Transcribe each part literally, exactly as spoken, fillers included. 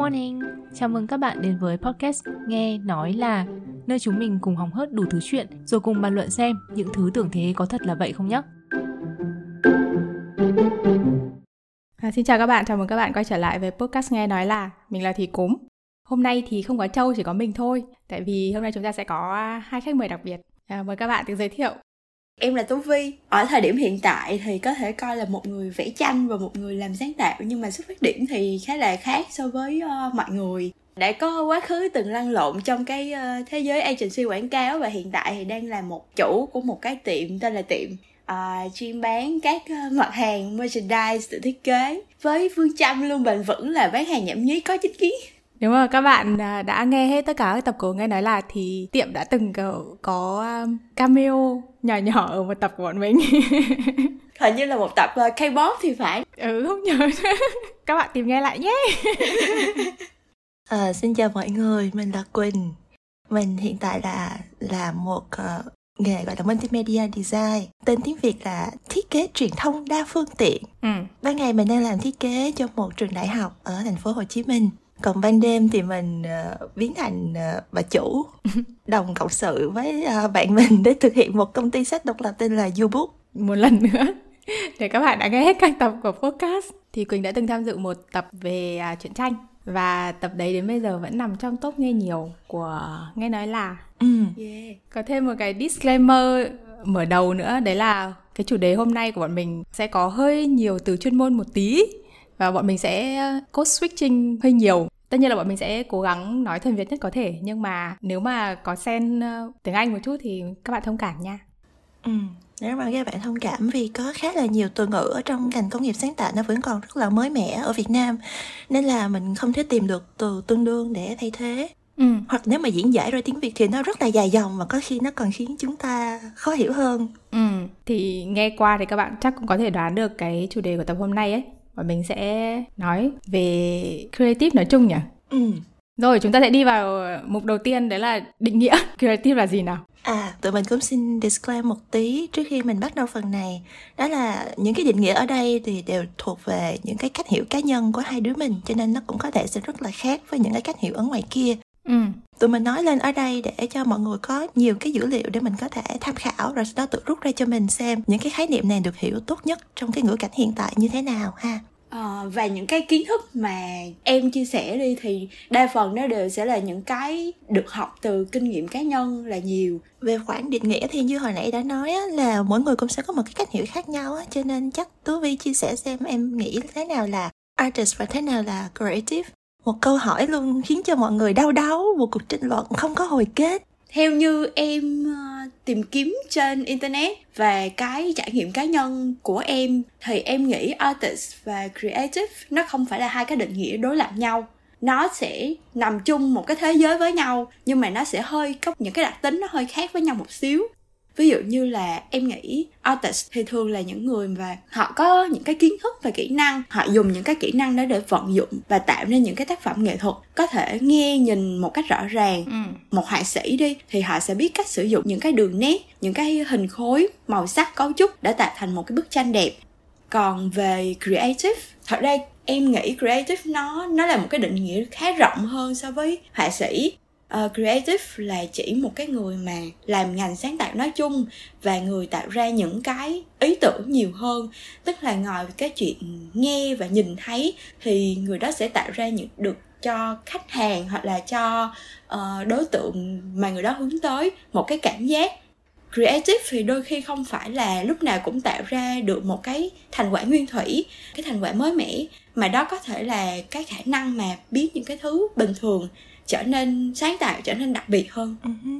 morning! Chào mừng các bạn đến với podcast Nghe Nói Là, nơi chúng mình cùng hóng hớt đủ thứ chuyện rồi cùng bàn luận xem những thứ tưởng thế có thật là vậy không nhé. À, xin chào các bạn, chào mừng các bạn quay trở lại với podcast Nghe Nói Là. Mình là Thùy Cúm. Hôm nay thì không có Châu, chỉ có mình thôi. Tại vì hôm nay chúng ta sẽ có hai khách mời đặc biệt. À, mời các bạn tự giới thiệu. Em là Tú Vi. Ở thời điểm hiện tại thì có thể coi là một người vẽ tranh và một người làm sáng tạo, nhưng mà xuất phát điểm thì khá là khác so với uh, mọi người. Đã có quá khứ từng lăn lộn trong cái uh, thế giới agency quảng cáo, và hiện tại thì đang là một chủ của một cái tiệm tên là tiệm uh, chuyên bán các uh, mặt hàng merchandise tự thiết kế, với phương châm luôn bền vững là bán hàng nhảm nhí có chính kiến. Nếu mà các bạn đã nghe hết tất cả các tập của Nghe Nói Là thì tiệm đã từng có, có cameo nhỏ nhỏ ở một tập của bọn mình. Hình như là một tập uh, K-pop thì phải. Ừ, không nhớ. Các bạn tìm nghe lại nhé. À, xin chào mọi người, mình là Quỳnh. Mình hiện tại là là một uh, nghề gọi là multimedia design. Tên tiếng Việt là thiết kế truyền thông đa phương tiện. Ừ. Ban ngày mình đang làm thiết kế cho một trường đại học ở thành phố Hồ Chí Minh. Còn ban đêm thì mình uh, biến thành uh, bà chủ đồng cộng sự với uh, bạn mình để thực hiện một công ty sách độc lập tên là YouBook. Một lần nữa, để các bạn đã nghe hết các tập của podcast, thì Quỳnh đã từng tham dự một tập về uh, truyện tranh. Và tập đấy đến bây giờ vẫn nằm trong top nghe nhiều của Nghe Nói Là. ừ. yeah. Có thêm một cái disclaimer mở đầu nữa, đấy là cái chủ đề hôm nay của bọn mình sẽ có hơi nhiều từ chuyên môn một tí. Và bọn mình sẽ code switching hơi nhiều. Tất nhiên là bọn mình sẽ cố gắng nói thuần Việt nhất có thể, nhưng mà nếu mà có xen tiếng Anh một chút thì các bạn thông cảm nha. Ừ, nếu mà các bạn thông cảm vì có khá là nhiều từ ngữ ở trong ngành công nghiệp sáng tạo nó vẫn còn rất là mới mẻ ở Việt Nam, nên là mình không thể tìm được từ tương đương để thay thế. Ừ. Hoặc nếu mà diễn giải ra tiếng Việt thì nó rất là dài dòng và có khi nó còn khiến chúng ta khó hiểu hơn. Ừ, thì nghe qua thì các bạn chắc cũng có thể đoán được cái chủ đề của tập hôm nay ấy. Và mình sẽ nói về creative nói chung nhỉ? Ừ. Rồi, chúng ta sẽ đi vào mục đầu tiên, đấy là định nghĩa creative là gì nào? À, tụi mình cũng xin disclaimer một tí trước khi mình bắt đầu phần này. Đó là những cái định nghĩa ở đây thì đều thuộc về những cái cách hiểu cá nhân của hai đứa mình, cho nên nó cũng có thể sẽ rất là khác với những cái cách hiểu ở ngoài kia. Ừ. Tụi mình nói lên ở đây để cho mọi người có nhiều cái dữ liệu để mình có thể tham khảo, rồi sau đó tự rút ra cho mình xem những cái khái niệm này được hiểu tốt nhất trong cái ngữ cảnh hiện tại như thế nào ha. À, và những cái kiến thức mà em chia sẻ đi thì đa phần nó đều sẽ là những cái được học từ kinh nghiệm cá nhân là nhiều. Về khoản định nghĩa thì như hồi nãy đã nói á, là mỗi người cũng sẽ có một cái cách hiểu khác nhau á, cho nên chắc Tú Vi chia sẻ xem em nghĩ thế nào là artist và thế nào là creative. Một câu hỏi luôn khiến cho mọi người đau đáu, một cuộc tranh luận không có hồi kết. Theo như em uh, tìm kiếm trên internet và cái trải nghiệm cá nhân của em thì em nghĩ artist và creative nó không phải là hai cái định nghĩa đối lập nhau. Nó sẽ nằm chung một cái thế giới với nhau, nhưng mà nó sẽ hơi có những cái đặc tính nó hơi khác với nhau một xíu. Ví dụ như là em nghĩ artist thì thường là những người mà họ có những cái kiến thức và kỹ năng, họ dùng những cái kỹ năng đó để vận dụng và tạo nên những cái tác phẩm nghệ thuật có thể nghe nhìn một cách rõ ràng. ừ. Một họa sĩ đi thì họ sẽ biết cách sử dụng những cái đường nét, những cái hình khối, màu sắc, cấu trúc để tạo thành một cái bức tranh đẹp. Còn về creative, thật ra em nghĩ creative nó, nó là một cái định nghĩa khá rộng hơn so với họa sĩ. Uh, creative là chỉ một cái người mà làm ngành sáng tạo nói chung và người tạo ra những cái ý tưởng nhiều hơn. Tức là ngoài cái chuyện nghe và nhìn thấy thì người đó sẽ tạo ra những được cho khách hàng hoặc là cho uh, đối tượng mà người đó hướng tới một cái cảm giác. Creative thì đôi khi không phải là lúc nào cũng tạo ra được một cái thành quả nguyên thủy, cái thành quả mới mẻ, mà đó có thể là cái khả năng mà biến những cái thứ bình thường trở nên sáng tạo, trở nên đặc biệt hơn. Uh-huh.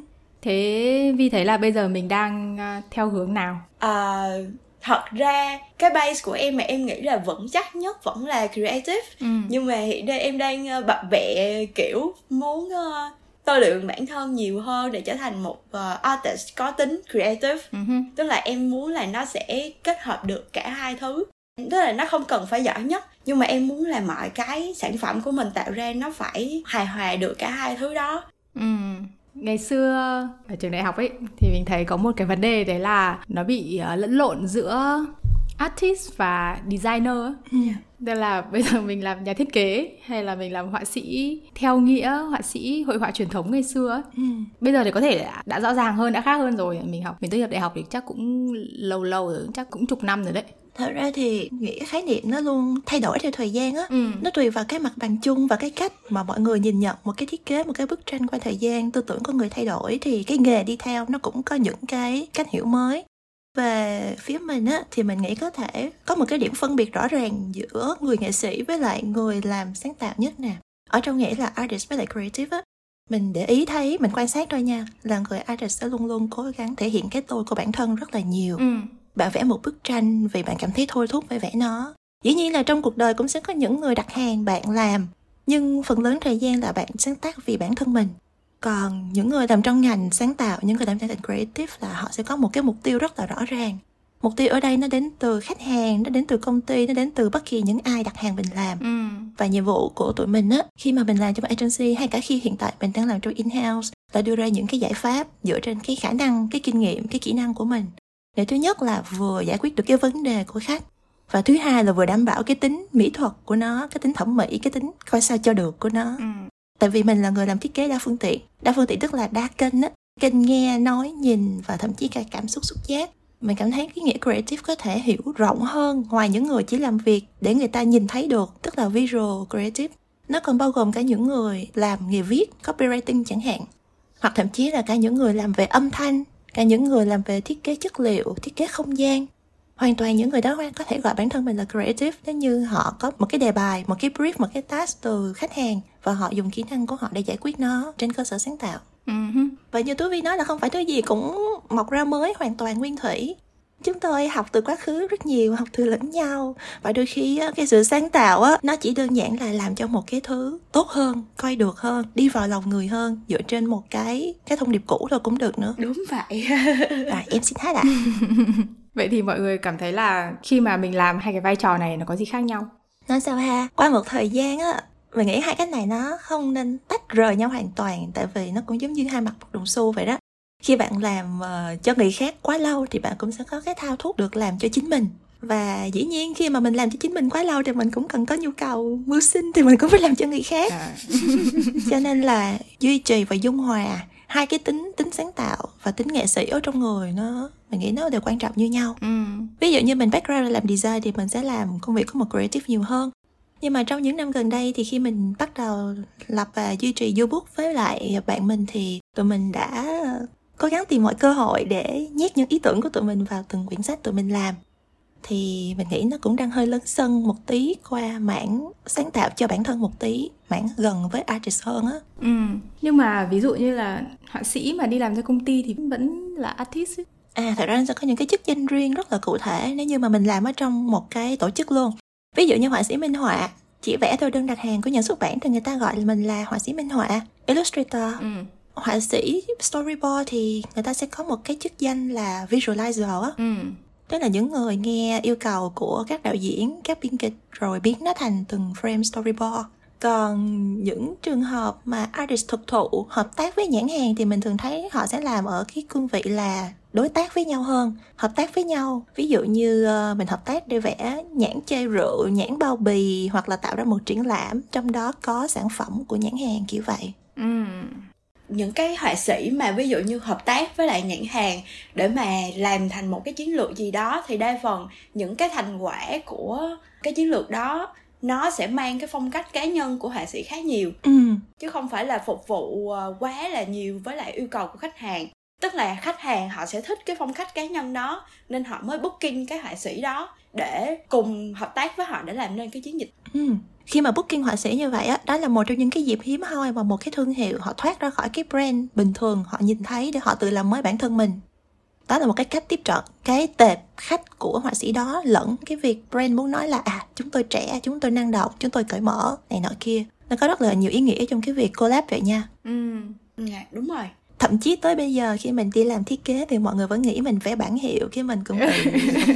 Thế Vi thấy là bây giờ mình đang uh, theo hướng nào? À, thật ra cái base của em mà em nghĩ là vững chắc nhất vẫn là creative. ừ. Nhưng mà hiện đây em đang uh, bập bẹ kiểu muốn uh, tôi luyện bản thân nhiều hơn để trở thành một uh, artist có tính creative. uh-huh. Tức là em muốn là nó sẽ kết hợp được cả hai thứ. Tức là nó không cần phải giỏi nhất, nhưng mà em muốn là mọi cái sản phẩm của mình tạo ra nó phải hài hòa được cả hai thứ đó. Ừ. Ngày xưa ở trường đại học ấy thì mình thấy có một cái vấn đề, đấy là nó bị uh, lẫn lộn giữa artist và designer. Yeah. Tức là bây giờ mình làm nhà thiết kế hay là mình làm họa sĩ theo nghĩa họa sĩ hội họa truyền thống ngày xưa. Ừ. Bây giờ thì có thể đã, đã rõ ràng hơn, đã khác hơn rồi. Mình học, mình tốt nghiệp đại học thì chắc cũng lâu lâu rồi, chắc cũng chục năm rồi đấy. Thật ra thì nghĩ khái niệm nó luôn thay đổi theo thời gian á. Ừ. Nó tùy vào cái mặt bằng chung và cái cách mà mọi người nhìn nhận một cái thiết kế, một cái bức tranh qua thời gian. Tư tưởng con người thay đổi thì cái nghề đi theo nó cũng có những cái cách hiểu mới. Về phía mình á, thì mình nghĩ có thể có một cái điểm phân biệt rõ ràng giữa người nghệ sĩ với lại người làm sáng tạo nhất nè. Ở trong nghĩa là artist với lại creative á, mình để ý thấy, mình quan sát thôi nha, là người artist sẽ luôn luôn cố gắng thể hiện cái tôi của bản thân rất là nhiều. Ừ. Bạn vẽ một bức tranh vì bạn cảm thấy thôi thúc phải vẽ nó. Dĩ nhiên là trong cuộc đời cũng sẽ có những người đặt hàng bạn làm, nhưng phần lớn thời gian là bạn sáng tác vì bản thân mình. Còn những người làm trong ngành sáng tạo, những người làm trong ngành creative là họ sẽ có một cái mục tiêu rất là rõ ràng. Mục tiêu ở đây nó đến từ khách hàng, nó đến từ công ty, nó đến từ bất kỳ những ai đặt hàng mình làm. Ừ. Và nhiệm vụ của tụi mình á, khi mà mình làm trong agency hay cả khi hiện tại mình đang làm trong in-house, là đưa ra những cái giải pháp dựa trên cái khả năng, cái kinh nghiệm, cái kỹ năng của mình. Để thứ nhất là vừa giải quyết được cái vấn đề của khách, và thứ hai là vừa đảm bảo cái tính mỹ thuật của nó, cái tính thẩm mỹ, cái tính coi sao cho được của nó. Ừ. Tại vì mình là người làm thiết kế đa phương tiện. Đa phương tiện tức là đa kênh á, kênh nghe, nói, nhìn và thậm chí cả cảm xúc xúc giác. Mình cảm thấy cái nghĩa creative có thể hiểu rộng hơn ngoài những người chỉ làm việc để người ta nhìn thấy được, tức là visual creative. Nó còn bao gồm cả những người làm nghề viết, copywriting chẳng hạn, hoặc thậm chí là cả những người làm về âm thanh, cả những người làm về thiết kế chất liệu, thiết kế không gian. Hoàn toàn những người đó có thể gọi bản thân mình là creative nếu như họ có một cái đề bài, một cái brief, một cái task từ khách hàng và họ dùng kỹ năng của họ để giải quyết nó trên cơ sở sáng tạo. Uh-huh. Và như Tú Vi nói là không phải thứ gì cũng mọc ra mới, hoàn toàn nguyên thủy. Chúng tôi học từ quá khứ rất nhiều, học từ lẫn nhau. Và đôi khi cái sự sáng tạo á, nó chỉ đơn giản là làm cho một cái thứ tốt hơn, coi được hơn, đi vào lòng người hơn, dựa trên một cái cái thông điệp cũ thôi cũng được nữa. Đúng vậy. Rồi em xin hát ạ. Vậy thì mọi người cảm thấy là khi mà mình làm hai cái vai trò này nó có gì khác nhau? Nói sao ha? Qua một thời gian á, mình nghĩ hai cái này nó không nên tách rời nhau hoàn toàn. Tại vì nó cũng giống như hai mặt một đồng xu vậy đó. Khi bạn làm uh, cho người khác quá lâu thì bạn cũng sẽ có cái thao thức được làm cho chính mình. Và dĩ nhiên khi mà mình làm cho chính mình quá lâu thì mình cũng cần có nhu cầu mưu sinh, thì mình cũng phải làm cho người khác. À. Cho nên là duy trì và dung hòa hai cái tính tính sáng tạo và tính nghệ sĩ ở trong người, nó mình nghĩ nó đều quan trọng như nhau. Ừ. Ví dụ như mình background là làm design thì mình sẽ làm công việc của một creative nhiều hơn. Nhưng mà trong những năm gần đây thì khi mình bắt đầu lập và duy trì Yobook với lại bạn mình thì tụi mình đã cố gắng tìm mọi cơ hội để nhét những ý tưởng của tụi mình vào từng quyển sách tụi mình làm. Thì mình nghĩ nó cũng đang hơi lấn sân một tí qua mảng sáng tạo cho bản thân một tí, mảng gần với artist hơn á. Ừ. Nhưng mà ví dụ như là họa sĩ mà đi làm cho công ty thì vẫn là artist ấy. À, thật ra nó sẽ có những cái chức danh riêng rất là cụ thể nếu như mà mình làm ở trong một cái tổ chức luôn. Ví dụ như họa sĩ minh họa, chỉ vẽ theo đơn đặt hàng của nhà xuất bản thì người ta gọi mình là họa sĩ minh họa, illustrator. Ừ. Họa sĩ storyboard thì người ta sẽ có một cái chức danh là visualizer á. Ừ. Tức là những người nghe yêu cầu của các đạo diễn, các biên kịch rồi biến nó thành từng frame storyboard. Còn những trường hợp mà artist thực thụ hợp tác với nhãn hàng thì mình thường thấy họ sẽ làm ở cái cương vị là đối tác với nhau hơn, hợp tác với nhau. Ví dụ như uh, mình hợp tác để vẽ nhãn chai rượu, nhãn bao bì, hoặc là tạo ra một triển lãm trong đó có sản phẩm của nhãn hàng kiểu vậy. Ừ. Những cái họa sĩ mà ví dụ như hợp tác với lại nhãn hàng để mà làm thành một cái chiến lược gì đó thì đa phần những cái thành quả của cái chiến lược đó nó sẽ mang cái phong cách cá nhân của họa sĩ khá nhiều. Ừ. Chứ không phải là phục vụ quá là nhiều với lại yêu cầu của khách hàng. Tức là khách hàng họ sẽ thích cái phong cách cá nhân đó nên họ mới booking cái họa sĩ đó để cùng hợp tác với họ để làm nên cái chiến dịch. Ừ. Khi mà booking họa sĩ như vậy á, đó là một trong những cái dịp hiếm hoi mà một cái thương hiệu họ thoát ra khỏi cái brand bình thường họ nhìn thấy để họ tự làm mới bản thân mình. Đó là một cái cách tiếp cận cái tệp khách của họa sĩ đó lẫn cái việc brand muốn nói là à, chúng tôi trẻ, chúng tôi năng động, chúng tôi cởi mở, này nọ kia. Nó có rất là nhiều ý nghĩa trong cái việc collab vậy nha. Ừ, dạ, đúng rồi. Thậm chí tới bây giờ khi mình đi làm thiết kế thì mọi người vẫn nghĩ mình vẽ bản hiệu, khi mình cũng bị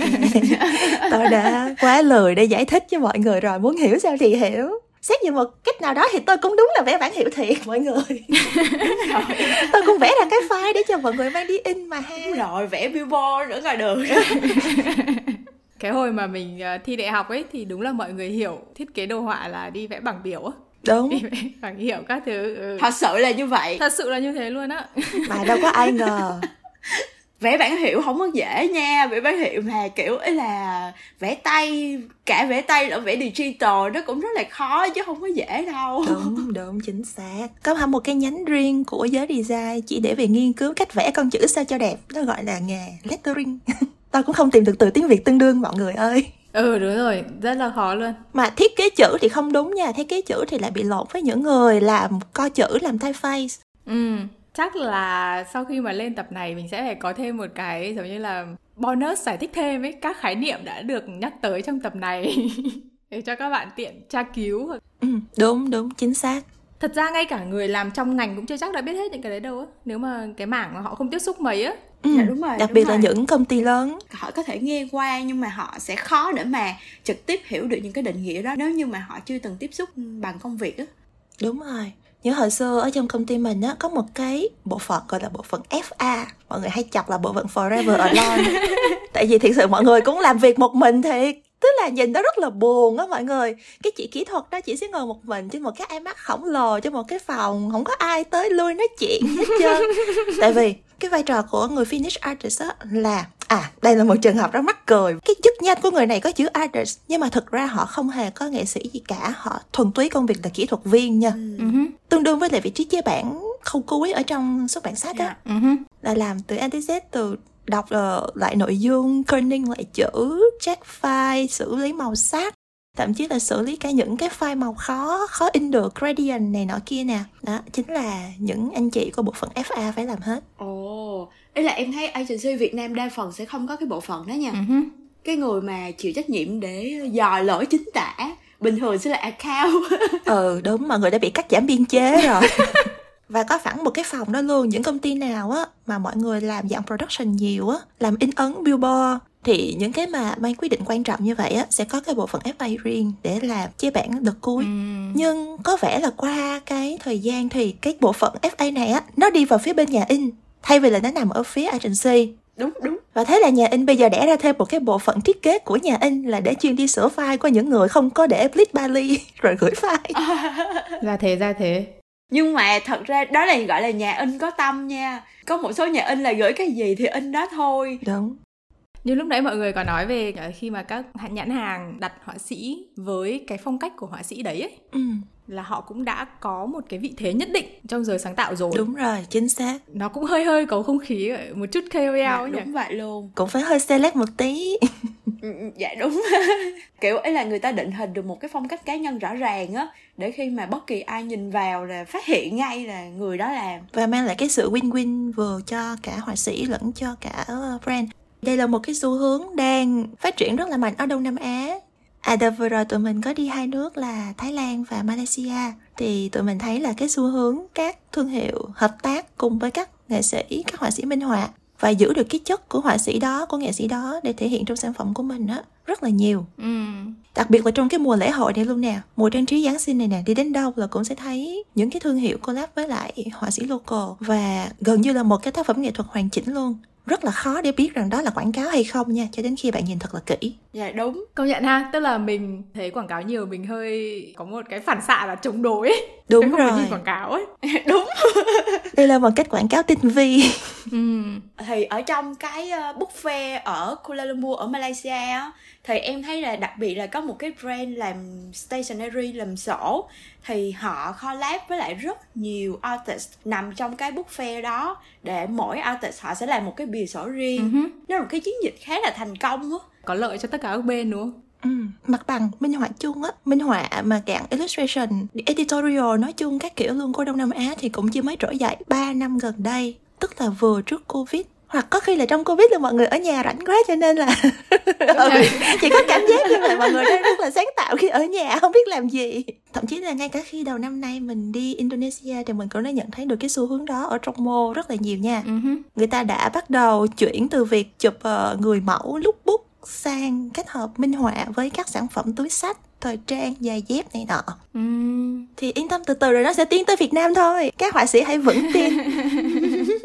tôi đã quá lười để giải thích cho mọi người rồi, muốn hiểu sao thì hiểu. Xét như một cách nào đó thì tôi cũng đúng là vẽ bản hiệu thiệt mọi người. Tôi cũng vẽ ra cái file để cho mọi người mang đi in mà ha. Đúng rồi, vẽ billboard nữa ngoài đường. Cái hồi mà mình thi đại học ấy thì đúng là mọi người hiểu thiết kế đồ họa là đi vẽ bảng biểu á. Đúng. Đi vẽ bảng hiệu các thứ. Ừ. Thật sự là như vậy. Thật sự là như thế luôn á. Mà đâu có ai ngờ. Vẽ bảng hiệu không có dễ nha. Vẽ bảng hiệu mà kiểu ấy là vẽ tay, cả vẽ tay lẫn vẽ digital nó cũng rất là khó chứ không có dễ đâu. Đúng, đúng, chính xác. Có hẳn một cái nhánh riêng của giới design chỉ để về nghiên cứu cách vẽ con chữ sao cho đẹp. Nó gọi là nghề lettering. Tao cũng không tìm được từ tiếng Việt tương đương mọi người ơi. Ừ đúng rồi, rất là khó luôn. Mà thiết kế chữ thì không đúng nha. Thiết kế chữ thì lại bị lộn với những người làm co chữ, làm typeface. Ừ, chắc là sau khi mà lên tập này mình sẽ phải có thêm một cái giống như là bonus giải thích thêm ấy, các khái niệm đã được nhắc tới trong tập này để cho các bạn tiện tra cứu. Ừ, đúng, đúng, chính xác. Thật ra ngay cả người làm trong ngành cũng chưa chắc đã biết hết những cái đấy đâu á, nếu mà cái mảng mà họ không tiếp xúc mấy á. Ừ, dạ, đúng rồi, đặc đúng biệt rồi. là những công ty lớn. Họ có thể nghe qua nhưng mà họ sẽ khó để mà trực tiếp hiểu được những cái định nghĩa đó nếu như mà họ chưa từng tiếp xúc bằng công việc á. Đúng rồi. Như hồi xưa ở trong công ty mình á, có một cái bộ phận gọi là bộ phận ép a. Mọi người hay chọc là bộ phận Forever Alone. Tại vì thực sự mọi người cũng làm việc một mình thiệt. Tức là nhìn nó rất là buồn á mọi người. Cái chị kỹ thuật đó chỉ sẽ ngồi một mình trên một cái iMac khổng lồ trong một cái phòng, không có ai tới lui nói chuyện hết trơn. Tại vì cái vai trò của người finish artist á là à, đây là một trường hợp rất mắc cười. Cái chức danh của người này có chữ artist, nhưng mà thực ra họ không hề có nghệ sĩ gì cả. Họ thuần túy công việc là kỹ thuật viên nha. Uh-huh. Tương đương với lại vị trí chế bản khâu cuối ở trong xuất bản sách á. Yeah. Uh-huh. Là làm từ A tới Z, từ đọc uh, lại nội dung, kerning lại chữ, check file, xử lý màu sắc, thậm chí là xử lý cả những cái file màu khó, khó in được, gradient này nọ kia nè. Đó, chính là những anh chị của bộ phận ép a phải làm hết. Ồ, oh, ý là em thấy agency Việt Nam đa phần sẽ không có cái bộ phận đó nha. Uh-huh. Cái người mà chịu trách nhiệm để dò lỗi chính tả bình thường sẽ là account. Ừ, đúng, mọi người đã bị cắt giảm biên chế rồi. Và có phẳng một cái phòng đó luôn. Những công ty nào á mà mọi người làm dạng production nhiều á, làm in ấn billboard, thì những cái mà mang quyết định quan trọng như vậy á sẽ có cái bộ phận ép a riêng để làm chế bản đợt cuối. Ừ. Nhưng có vẻ là qua cái thời gian thì cái bộ phận ép a này á nó đi vào phía bên nhà in thay vì là nó nằm ở phía agency. Đúng, đúng. Và thế là nhà in bây giờ đẻ ra thêm một cái bộ phận thiết kế của nhà in là để chuyên đi sửa file của những người không có để Blitz Bali rồi gửi file. Ra thế, ra thế. Nhưng mà thật ra đó là gọi là nhà in có tâm nha. Có một số nhà in là gửi cái gì thì in đó thôi. Đúng. Như lúc nãy mọi người có nói về khi mà các nhãn hàng đặt họa sĩ với cái phong cách của họa sĩ đấy ấy, ừ. là họ cũng đã có một cái vị thế nhất định trong giới sáng tạo rồi. Đúng rồi, chính xác. Nó cũng hơi hơi có không khí một chút K O L dạ, ấy nhỉ. Đúng vậy luôn. Cũng phải hơi celeb một tí. Dạ đúng. Kiểu ấy là người ta định hình được một cái phong cách cá nhân rõ ràng á, để khi mà bất kỳ ai nhìn vào là phát hiện ngay là người đó làm. Và mang lại cái sự win-win vừa cho cả họa sĩ lẫn cho cả brand. Đây là một cái xu hướng đang phát triển rất là mạnh ở Đông Nam Á. À, đợt vừa rồi tụi mình có đi hai nước là Thái Lan và Malaysia. Thì tụi mình thấy là cái xu hướng các thương hiệu hợp tác cùng với các nghệ sĩ, các họa sĩ minh họa và giữ được cái chất của họa sĩ đó, của nghệ sĩ đó để thể hiện trong sản phẩm của mình á, rất là nhiều. Ừ. Đặc biệt là trong cái mùa lễ hội này luôn nè, mùa trang trí Giáng sinh này nè, đi đến đâu là cũng sẽ thấy những cái thương hiệu collab với lại họa sĩ local. Và gần như là một cái tác phẩm nghệ thuật hoàn chỉnh luôn. Rất là khó để biết rằng đó là quảng cáo hay không nha, cho đến khi bạn nhìn thật là kỹ. Dạ đúng. Công nhận ha, tức là mình thấy quảng cáo nhiều mình hơi có một cái phản xạ là chống đối ấy. Đúng không rồi. Không nhìn quảng cáo ấy. Đúng. Đây là một cách quảng cáo tinh vi. Ừ. Thì ở trong cái book fair ở Kuala Lumpur ở Malaysia á, thì em thấy là đặc biệt là có một cái brand làm stationery, làm sổ, thì họ collab với lại rất nhiều artist nằm trong cái book fair đó, để mỗi artist họ sẽ làm một cái bìa sổ riêng. Uh-huh. Nó là một cái chiến dịch khá là thành công á, có lợi cho tất cả các bên đúng không? Ừ, mặt bằng minh họa chung á, minh họa mà cạn illustration, editorial nói chung các kiểu luôn của Đông Nam Á thì cũng chỉ mới trỗi dậy ba năm gần đây, tức là vừa trước Covid. Hoặc có khi là trong Covid là mọi người ở nhà rảnh quá cho nên là ừ, chỉ có cảm giác như là mọi người đang rất là sáng tạo khi ở nhà không biết làm gì. Thậm chí là ngay cả khi đầu năm nay mình đi Indonesia thì mình cũng đã nhận thấy được cái xu hướng đó ở trong mô rất là nhiều nha. Uh-huh. Người ta đã bắt đầu chuyển từ việc chụp uh, người mẫu lookbook sang kết hợp minh họa với các sản phẩm túi xách, thời trang, giày dép này nọ. uhm. Thì yên tâm, từ từ rồi nó sẽ tiến tới Việt Nam thôi. Các họa sĩ hãy vững tin. Không,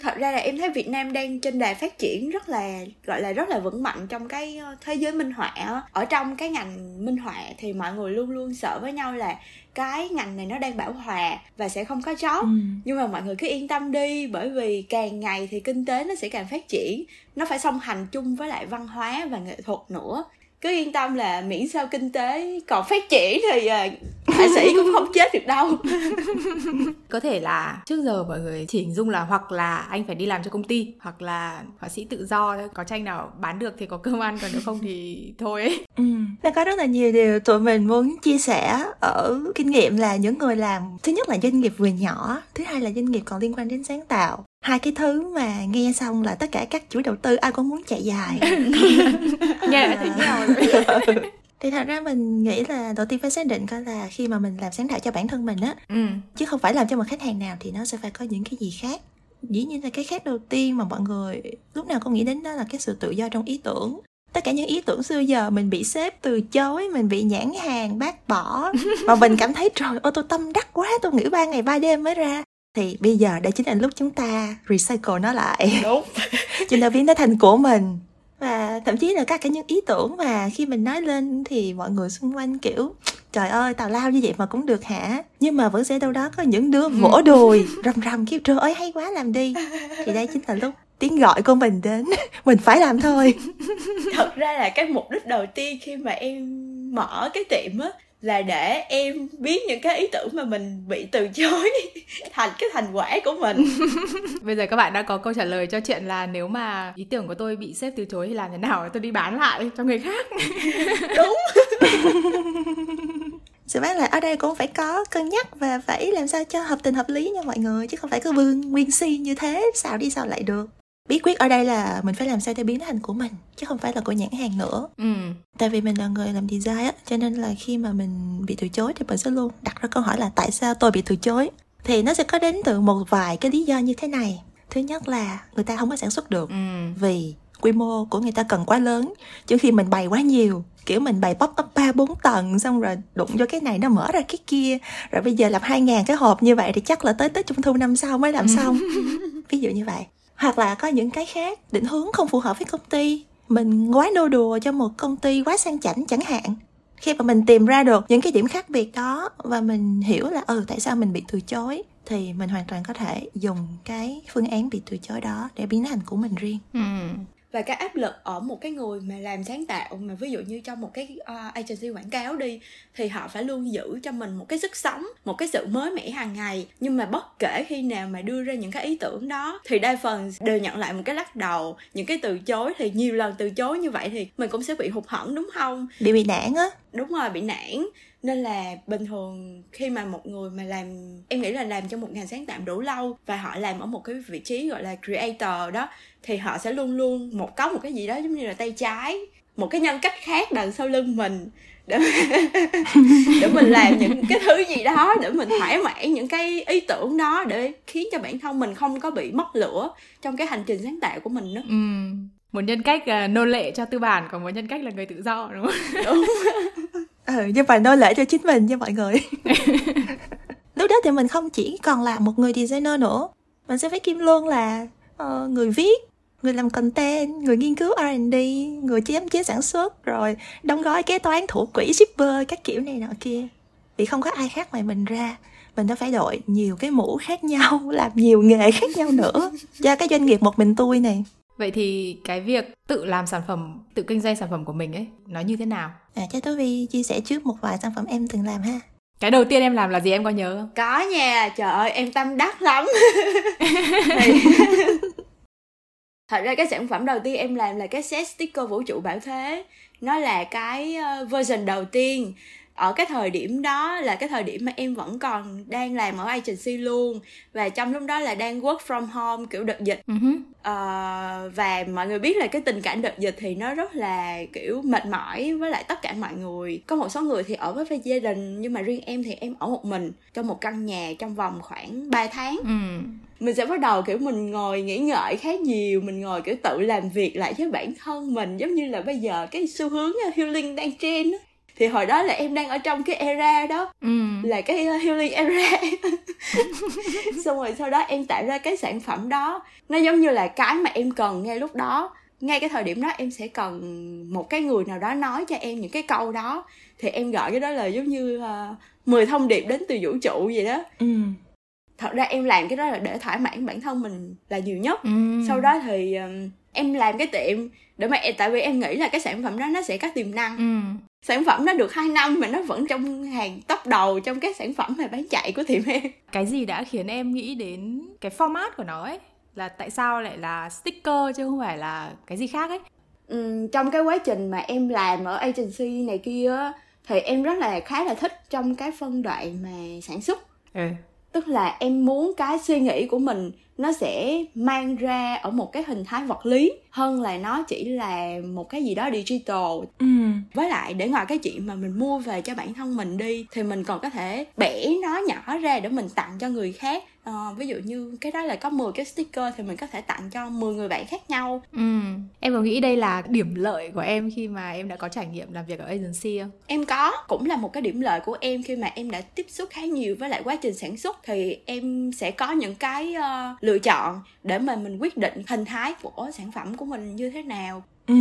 thật ra là em thấy Việt Nam đang trên đà phát triển rất là gọi là rất là vững mạnh trong cái thế giới minh họa. Ở trong cái ngành minh họa thì mọi người luôn luôn sợ với nhau là cái ngành này nó đang bão hòa và sẽ không có job. ừ. Nhưng mà mọi người cứ yên tâm đi, bởi vì càng ngày thì kinh tế nó sẽ càng phát triển, nó phải song hành chung với lại văn hóa và nghệ thuật nữa. Cứ yên tâm là miễn sao kinh tế còn phát triển thì họa sĩ cũng không chết được đâu. Có thể là trước giờ mọi người chỉ hình dung là hoặc là anh phải đi làm cho công ty, hoặc là họa sĩ tự do, có tranh nào bán được thì có cơm ăn, còn nếu không thì thôi ấy. Ừ. Nó có rất là nhiều điều tụi mình muốn chia sẻ ở kinh nghiệm là những người làm, thứ nhất là doanh nghiệp vừa nhỏ, thứ hai là doanh nghiệp còn liên quan đến sáng tạo. Hai cái thứ mà nghe xong là tất cả các chủ đầu tư ai cũng muốn chạy dài. Nghe là thấy nhau rồi. Thì thật ra mình nghĩ là đầu tiên phải xác định coi là khi mà mình làm sáng tạo cho bản thân mình á, ừ. chứ không phải làm cho một khách hàng nào, thì nó sẽ phải có những cái gì khác. Dĩ nhiên là cái khác đầu tiên mà mọi người lúc nào cũng nghĩ đến đó là cái sự tự do trong ý tưởng. Tất cả những ý tưởng xưa giờ mình bị sếp từ chối, mình bị nhãn hàng bác bỏ, mà mình cảm thấy trời ơi tôi tâm đắc quá, tôi nghĩ ba ngày ba đêm mới ra. Thì bây giờ đây chính là lúc chúng ta recycle nó lại. Đúng. Chúng ta biến nó thành của mình. Và thậm chí là các cái những ý tưởng mà khi mình nói lên thì mọi người xung quanh kiểu trời ơi tào lao như vậy mà cũng được hả. Nhưng mà vẫn sẽ đâu đó có những đứa vỗ đùi rầm rầm kêu trời ơi hay quá làm đi. Thì đây chính là lúc tiếng gọi của mình đến. Mình phải làm thôi. Thật ra là cái mục đích đầu tiên khi mà em mở cái tiệm á là để em biến những cái ý tưởng mà mình bị từ chối thành cái thành quả của mình. Bây giờ các bạn đã có câu trả lời cho chuyện là nếu mà ý tưởng của tôi bị sếp từ chối thì làm thế nào, tôi đi bán lại cho người khác. Đúng. Sự bán lại ở đây cũng phải có cân nhắc và phải làm sao cho hợp tình hợp lý nha mọi người, chứ không phải cứ vương nguyên si như thế sao đi sao lại được. Bí quyết ở đây là mình phải làm sao để biến nó thành của mình, chứ không phải là của nhãn hàng nữa. ừ. Tại vì mình là người làm design á, cho nên là khi mà mình bị từ chối thì mình sẽ luôn đặt ra câu hỏi là tại sao tôi bị từ chối. Thì nó sẽ có đến từ một vài cái lý do như thế này. Thứ nhất là người ta không có sản xuất được, ừ. vì quy mô của người ta cần quá lớn. Chứ khi mình bày quá nhiều, kiểu mình bày pop up ba bốn tầng, xong rồi đụng vô cái này nó mở ra cái kia, rồi bây giờ làm hai ngàn cái hộp như vậy thì chắc là tới Tết Trung Thu năm sau mới làm xong. Ví dụ như vậy. Hoặc là có những cái khác, định hướng không phù hợp với công ty, mình quá nô đùa cho một công ty quá sang chảnh chẳng hạn. Khi mà mình tìm ra được những cái điểm khác biệt đó và mình hiểu là ừ tại sao mình bị từ chối, thì mình hoàn toàn có thể dùng cái phương án bị từ chối đó để biến nó thành của mình riêng. ừ. Và cái áp lực ở một cái người mà làm sáng tạo, mà ví dụ như trong một cái uh, agency quảng cáo đi, thì họ phải luôn giữ cho mình một cái sức sống, một cái sự mới mẻ hàng ngày. Nhưng mà bất kể khi nào mà đưa ra những cái ý tưởng đó thì đa phần đều nhận lại một cái lắc đầu, những cái từ chối. Thì nhiều lần từ chối như vậy thì mình cũng sẽ bị hụt hẫng, đúng không? Bị bị nản á. Đúng rồi, bị nản. Nên là bình thường khi mà một người mà làm, em nghĩ là làm trong một ngành sáng tạo đủ lâu và họ làm ở một cái vị trí gọi là creator đó, thì họ sẽ luôn luôn một có một cái gì đó giống như là tay trái, một cái nhân cách khác đằng sau lưng mình để để mình làm những cái thứ gì đó, để mình thỏa mãn những cái ý tưởng đó, để khiến cho bản thân mình không có bị mất lửa trong cái hành trình sáng tạo của mình đó. ừ. Một nhân cách uh, nô lệ cho tư bản, còn một nhân cách là người tự do, đúng không? Đúng. Ừ, nhưng mà nô lệ cho chính mình nha mọi người. Lúc đó thì mình không chỉ còn là một người designer nữa, mình sẽ phải kiêm luôn là uh, người viết, người làm content, người nghiên cứu R and D, người chế chế sản xuất, rồi đóng gói, kế toán, thủ quỹ, shipper, các kiểu này nọ kia. Vì không có ai khác ngoài mình ra, mình đã phải đội nhiều cái mũ khác nhau, làm nhiều nghề khác nhau nữa cho cái doanh nghiệp một mình tôi này. Vậy thì cái việc tự làm sản phẩm, tự kinh doanh sản phẩm của mình ấy, nó như thế nào? À, cho Tố Vi chia sẻ trước một vài sản phẩm em từng làm ha. Cái đầu tiên em làm là gì, em có nhớ không? Có nha, trời ơi em tâm đắc lắm. Thì... thật ra cái sản phẩm đầu tiên em làm là cái set sticker vũ trụ bảo thế. Nó là cái version đầu tiên. Ở cái thời điểm đó là cái thời điểm mà em vẫn còn đang làm ở agency luôn, và trong lúc đó là đang work from home kiểu đợt dịch. uh-huh. uh, Và mọi người biết là cái tình cảnh đợt dịch thì nó rất là kiểu mệt mỏi với lại tất cả mọi người. Có một số người thì ở với gia đình, nhưng mà riêng em thì em ở một mình trong một căn nhà trong vòng khoảng ba tháng. uh. Mình sẽ bắt đầu kiểu mình ngồi nghĩ ngợi khá nhiều, mình ngồi kiểu tự làm việc lại với bản thân mình, giống như là bây giờ cái xu hướng healing đang trend á. Thì hồi đó là em đang ở trong cái era đó, ừ. là cái healing era. Xong rồi sau đó em tạo ra cái sản phẩm đó, nó giống như là cái mà em cần ngay lúc đó. Ngay cái thời điểm đó em sẽ cần một cái người nào đó nói cho em những cái câu đó. Thì em gọi cái đó là giống như uh, mười thông điệp đến từ vũ trụ vậy đó. ừ. Thật ra em làm cái đó là để thỏa mãn bản thân mình là nhiều nhất. ừ. Sau đó thì um, em làm cái tiệm để mà tại vì em nghĩ là cái sản phẩm đó nó sẽ có tiềm năng. ừ. Sản phẩm nó được hai năm mà nó vẫn trong hàng top đầu trong các sản phẩm mà bán chạy của tiệm em. Cái gì đã khiến em nghĩ đến cái format của nó ấy? Là tại sao lại là sticker chứ không phải là cái gì khác ấy? Ừ, trong cái quá trình mà em làm ở agency này kia thì em rất là khá là thích trong cái phân đoạn mà sản xuất. ừ. Tức là em muốn cái suy nghĩ của mình nó sẽ mang ra ở một cái hình thái vật lý hơn là nó chỉ là một cái gì đó digital. ừ. Với lại để ngoài cái chuyện mà mình mua về cho bản thân mình đi thì mình còn có thể bẻ nó nhỏ ra để mình tặng cho người khác. À, ví dụ như cái đó là có mười cái sticker thì mình có thể tặng cho mười người bạn khác nhau. ừ. Em có nghĩ đây là điểm lợi của em khi mà em đã có trải nghiệm làm việc ở agency không? Em có, cũng là một cái điểm lợi của em khi mà em đã tiếp xúc khá nhiều với lại quá trình sản xuất. Thì em sẽ có những cái uh, lựa chọn để mà mình quyết định hình thái của sản phẩm của mình như thế nào. ừ.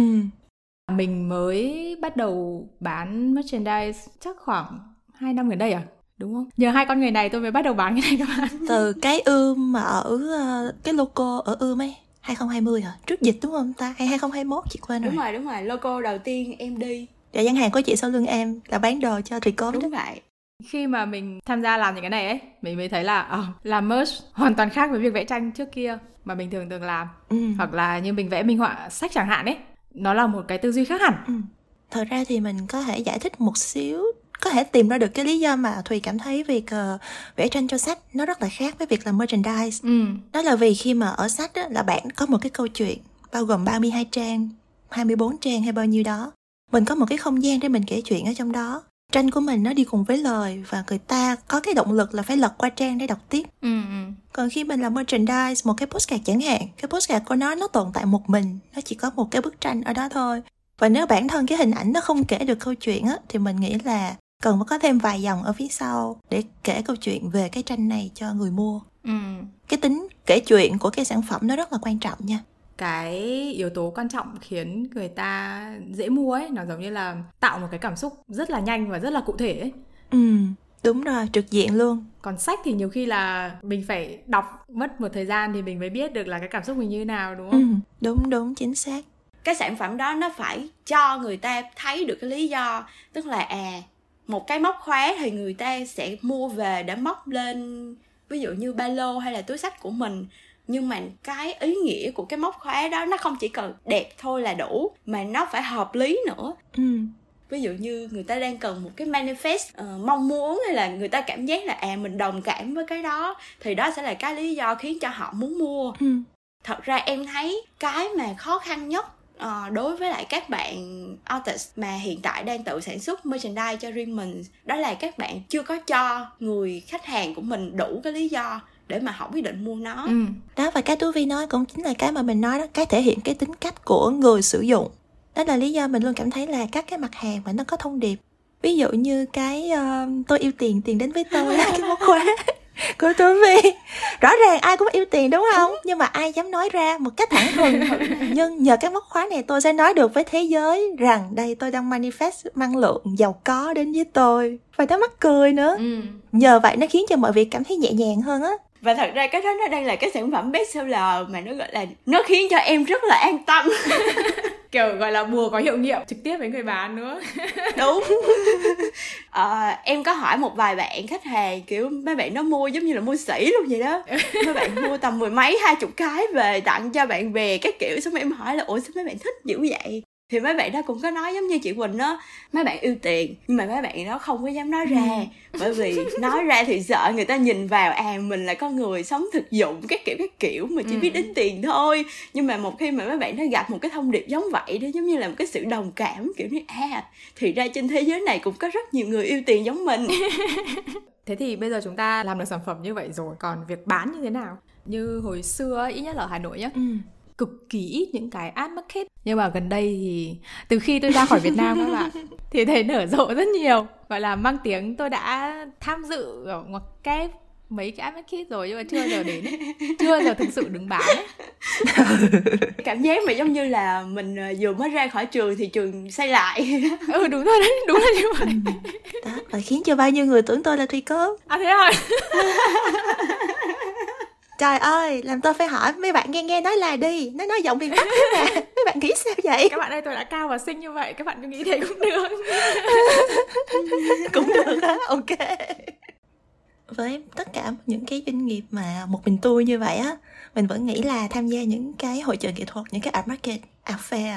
Mình mới bắt đầu bán merchandise chắc khoảng hai năm gần đây à? Đúng không? Nhờ hai con người này tôi mới bắt đầu bán cái này các bạn. Từ cái ươm mà ở uh, cái logo ở ươm ấy hai không hai không hả? Trước dịch đúng không ta? Hay hai không hai mốt chị quên rồi. Đúng rồi, đúng rồi. Logo đầu tiên em đi. Dạ, gian hàng của chị sau lưng em là bán đồ cho Tricot. Đúng vậy. Khi mà mình tham gia làm những cái này ấy, mình mới thấy là oh, làm merch hoàn toàn khác với việc vẽ tranh trước kia mà mình thường thường làm. ừ. Hoặc là như mình vẽ minh họa sách chẳng hạn ấy, nó là một cái tư duy khác hẳn. ừ. Thật ra thì mình có thể giải thích một xíu, có thể tìm ra được cái lý do mà Thùy cảm thấy việc uh, vẽ tranh cho sách nó rất là khác với việc làm merchandise. ừ. Đó là vì khi mà ở sách á, là bạn có một cái câu chuyện bao gồm ba mươi hai trang, hai mươi bốn trang hay bao nhiêu đó. Mình có một cái không gian để mình kể chuyện ở trong đó. Tranh của mình nó đi cùng với lời và người ta có cái động lực là phải lật qua trang để đọc tiếp. ừ, ừ. Còn khi mình làm merchandise, một cái postcard chẳng hạn, cái postcard của nó nó tồn tại một mình, nó chỉ có một cái bức tranh ở đó thôi. Và nếu bản thân cái hình ảnh nó không kể được câu chuyện á, thì mình nghĩ là cần phải có thêm vài dòng ở phía sau để kể câu chuyện về cái tranh này cho người mua. ừ. Cái tính kể chuyện của cái sản phẩm nó rất là quan trọng nha. Cái yếu tố quan trọng khiến người ta dễ mua ấy, nó giống như là tạo một cái cảm xúc rất là nhanh và rất là cụ thể ấy. Ừ, đúng rồi, trực diện luôn. Còn sách thì nhiều khi là mình phải đọc mất một thời gian thì mình mới biết được là cái cảm xúc mình như thế nào, đúng không? Ừ, đúng, đúng, chính xác. Cái sản phẩm đó nó phải cho người ta thấy được cái lý do. Tức là à, một cái móc khóa thì người ta sẽ mua về để móc lên ví dụ như ba lô hay là túi xách của mình. Nhưng mà cái ý nghĩa của cái móc khóa đó nó không chỉ cần đẹp thôi là đủ, mà nó phải hợp lý nữa. ừ. Ví dụ như người ta đang cần một cái manifest uh, mong muốn, hay là người ta cảm giác là à mình đồng cảm với cái đó, thì đó sẽ là cái lý do khiến cho họ muốn mua. ừ. Thật ra em thấy cái mà khó khăn nhất uh, đối với lại các bạn artist mà hiện tại đang tự sản xuất merchandise cho riêng mình, đó là các bạn chưa có cho người khách hàng của mình đủ cái lý do để mà họ quyết định mua nó. ừ. Đó, và cái Tú Vi nói cũng chính là cái mà mình nói đó, cái thể hiện cái tính cách của người sử dụng. Đó là lý do mình luôn cảm thấy là các cái mặt hàng mà nó có thông điệp. Ví dụ như cái uh, tôi yêu tiền, tiền đến với tôi là cái móc khóa của Tú Vi. Rõ ràng ai cũng yêu tiền đúng không? Nhưng mà ai dám nói ra một cách thẳng thừng. Nhưng nhờ cái móc khóa này tôi sẽ nói được với thế giới rằng đây tôi đang manifest năng lượng giàu có đến với tôi. Và nó mắc cười nữa. ừ. Nhờ vậy nó khiến cho mọi việc cảm thấy nhẹ nhàng hơn á. Và thật ra cái đó nó đang là cái sản phẩm bestseller mà nó gọi là nó khiến cho em rất là an tâm. Kiểu gọi là bùa có hiệu nghiệm trực tiếp với người bán nữa. Đúng. à, Em có hỏi một vài bạn khách hàng, kiểu mấy bạn nó mua giống như là mua sỉ luôn vậy đó. Mấy bạn mua tầm mười mấy hai chục cái về tặng cho bạn bè các kiểu. Xong em hỏi là ủa sao mấy bạn thích dữ vậy? Thì mấy bạn đó cũng có nói giống như chị Quỳnh đó, mấy bạn yêu tiền nhưng mà mấy bạn đó không có dám nói ra. ừ. Bởi vì nói ra thì sợ người ta nhìn vào à mình là con người sống thực dụng các kiểu các kiểu mà chỉ ừ. biết đến tiền thôi. Nhưng mà một khi mà mấy bạn nó gặp một cái thông điệp giống vậy đó, giống như là một cái sự đồng cảm, kiểu như à thì ra trên thế giới này cũng có rất nhiều người yêu tiền giống mình. Thế thì bây giờ chúng ta làm được sản phẩm như vậy rồi, còn việc bán như thế nào? Như hồi xưa ít nhất là ở Hà Nội nhá, ừ. cực kỳ ít những cái ad market. Nhưng mà gần đây thì từ khi tôi ra khỏi Việt Nam các bạn thì thấy nở rộ rất nhiều. Gọi là mang tiếng tôi đã tham dự ở ngoặc kép mấy cái ad market rồi nhưng mà chưa giờ đến ấy. Chưa giờ thực sự đứng bán ấy. Cảm giác mà giống như là mình vừa mới ra khỏi trường thì trường xây lại. Ừ đúng rồi đấy, đúng là như vậy. Đó, và khiến cho bao nhiêu người tưởng tôi là Thùy Cốt. À thế rồi. Trời ơi, làm tôi phải hỏi mấy bạn nghe nghe nói là đi. Nó nói giọng miền Bắc thế mà. Mấy bạn nghĩ sao vậy? Các bạn ơi, tôi đã cao và xinh như vậy, các bạn cứ nghĩ thế cũng được. Cũng được hả? Ok. Với tất cả những cái doanh nghiệp mà một mình tôi như vậy á, mình vẫn nghĩ là tham gia những cái hội chợ nghệ thuật, những cái art market, art fair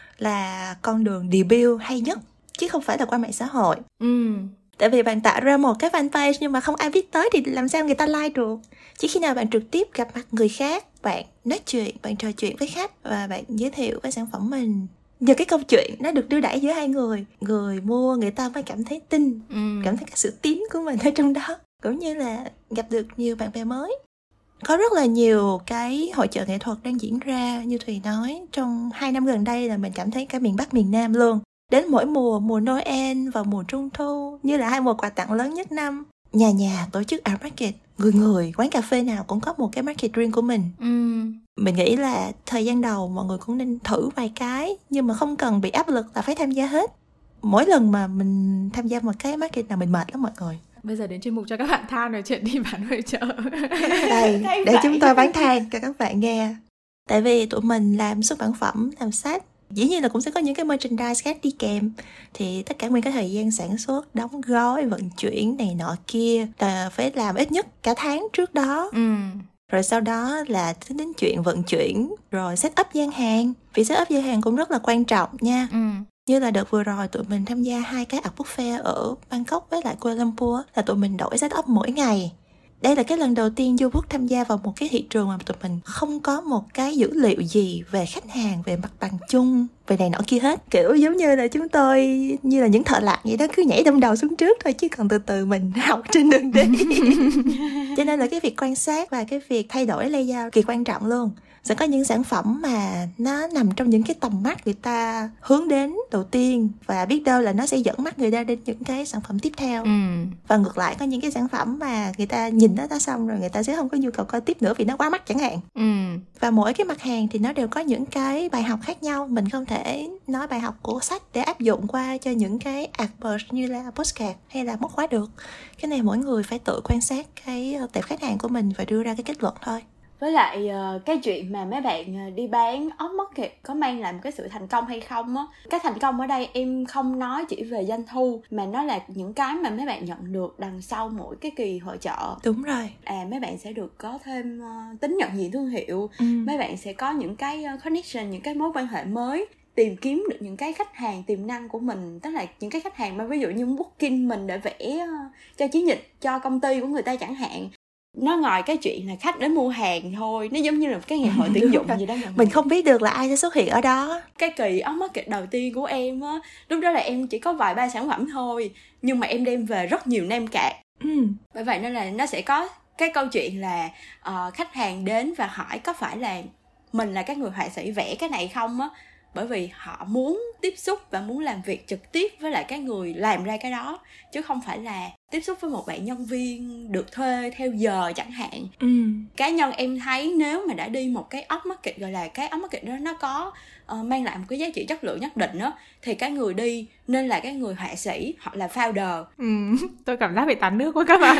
là con đường debut hay nhất, chứ không phải là qua mạng xã hội. Ừ. Tại vì bạn tạo ra một cái fanpage nhưng mà không ai biết tới thì làm sao người ta like được. Chỉ khi nào bạn trực tiếp gặp mặt người khác, bạn nói chuyện, bạn trò chuyện với khách và bạn giới thiệu cái sản phẩm mình. Giờ cái câu chuyện nó được đưa đẩy giữa hai người, người mua người ta mới cảm thấy tin, ừ. cảm thấy cái sự tín của mình ở trong đó, cũng như là gặp được nhiều bạn bè mới. Có rất là nhiều cái hội chợ nghệ thuật đang diễn ra, như Thùy nói, trong hai năm gần đây là mình cảm thấy cả miền Bắc miền Nam luôn. Đến mỗi mùa, mùa Noel và mùa Trung Thu, như là hai mùa quà tặng lớn nhất năm, nhà nhà tổ chức art market, người người, quán cà phê nào cũng có một cái market riêng của mình. Ừ. Mình nghĩ là thời gian đầu mọi người cũng nên thử vài cái, nhưng mà không cần bị áp lực là phải tham gia hết. Mỗi lần mà mình tham gia một cái market nào mình mệt lắm mọi người. Bây giờ đến chuyên mục cho các bạn than rồi chuyện đi bán hội chợ. Đây, để chúng tôi bán than cho các bạn nghe. Tại vì tụi mình làm xuất bản phẩm, làm sách, dĩ nhiên là cũng sẽ có những cái merchandise khác đi kèm. Thì tất cả nguyên cái thời gian sản xuất, đóng gói, vận chuyển này nọ kia là phải làm ít nhất cả tháng trước đó. Ừ. Rồi sau đó là tính đến chuyện vận chuyển, rồi set up gian hàng. Vì set up gian hàng cũng rất là quan trọng nha. Ừ. Như là đợt vừa rồi tụi mình tham gia hai cái art book fair ở Bangkok với lại Kuala Lumpur, là tụi mình đổi set up mỗi ngày. Đây là cái lần đầu tiên Du Book tham gia vào một cái thị trường mà tụi mình không có một cái dữ liệu gì về khách hàng, về mặt bằng chung, về này nọ kia hết. Kiểu giống như là chúng tôi như là những thợ lặn vậy đó, cứ nhảy đâm đầu xuống trước thôi, chứ còn từ từ mình học trên đường đi. Cho nên là cái việc quan sát và cái việc thay đổi layout kỳ quan trọng luôn. Sẽ có những sản phẩm mà nó nằm trong những cái tầm mắt người ta hướng đến đầu tiên, và biết đâu là nó sẽ dẫn mắt người ta đến những cái sản phẩm tiếp theo. Ừ. Và ngược lại, có những cái sản phẩm mà người ta nhìn nó đã xong rồi, người ta sẽ không có nhu cầu coi tiếp nữa vì nó quá mắc chẳng hạn. Ừ. Và mỗi cái mặt hàng thì nó đều có những cái bài học khác nhau. Mình không thể nói bài học của sách để áp dụng qua cho những cái advert như là postcard hay là móc khóa được. Cái này mỗi người phải tự quan sát cái tệp khách hàng của mình và đưa ra cái kết luận thôi. Với lại cái chuyện mà mấy bạn đi bán off market có mang lại một cái sự thành công hay không á. Cái thành công ở đây em không nói chỉ về doanh thu, mà nó là những cái mà mấy bạn nhận được đằng sau mỗi cái kỳ hội chợ. Đúng rồi. À, mấy bạn sẽ được có thêm uh, tính nhận diện thương hiệu. ừ. Mấy bạn sẽ có những cái uh, connection, những cái mối quan hệ mới, tìm kiếm được những cái khách hàng tiềm năng của mình. Tức là những cái khách hàng mà ví dụ như booking mình để vẽ uh, cho chiến dịch cho công ty của người ta chẳng hạn. Nó ngoài cái chuyện là khách đến mua hàng thôi, nó giống như là cái ngày hội tuyển dụng gì đó. Mình không biết được là ai sẽ xuất hiện ở đó. Cái kỳ off market đầu tiên của em á, lúc đó là em chỉ có vài ba sản phẩm thôi, nhưng mà em đem về rất nhiều name card. ừ. Bởi vậy nên là nó sẽ có cái câu chuyện là uh, khách hàng đến và hỏi có phải là mình là cái người họa sĩ vẽ cái này không á. Bởi vì họ muốn tiếp xúc và muốn làm việc trực tiếp với lại cái người làm ra cái đó, chứ không phải là tiếp xúc với một bạn nhân viên được thuê theo giờ chẳng hạn. ừ. Cá nhân em thấy nếu mà đã đi một cái off market, gọi là cái off market đó nó có uh, mang lại một cái giá trị chất lượng nhất định đó, thì cái người đi nên là cái người họa sĩ hoặc là founder. Ừ, tôi cảm giác bị tán nước quá các bạn.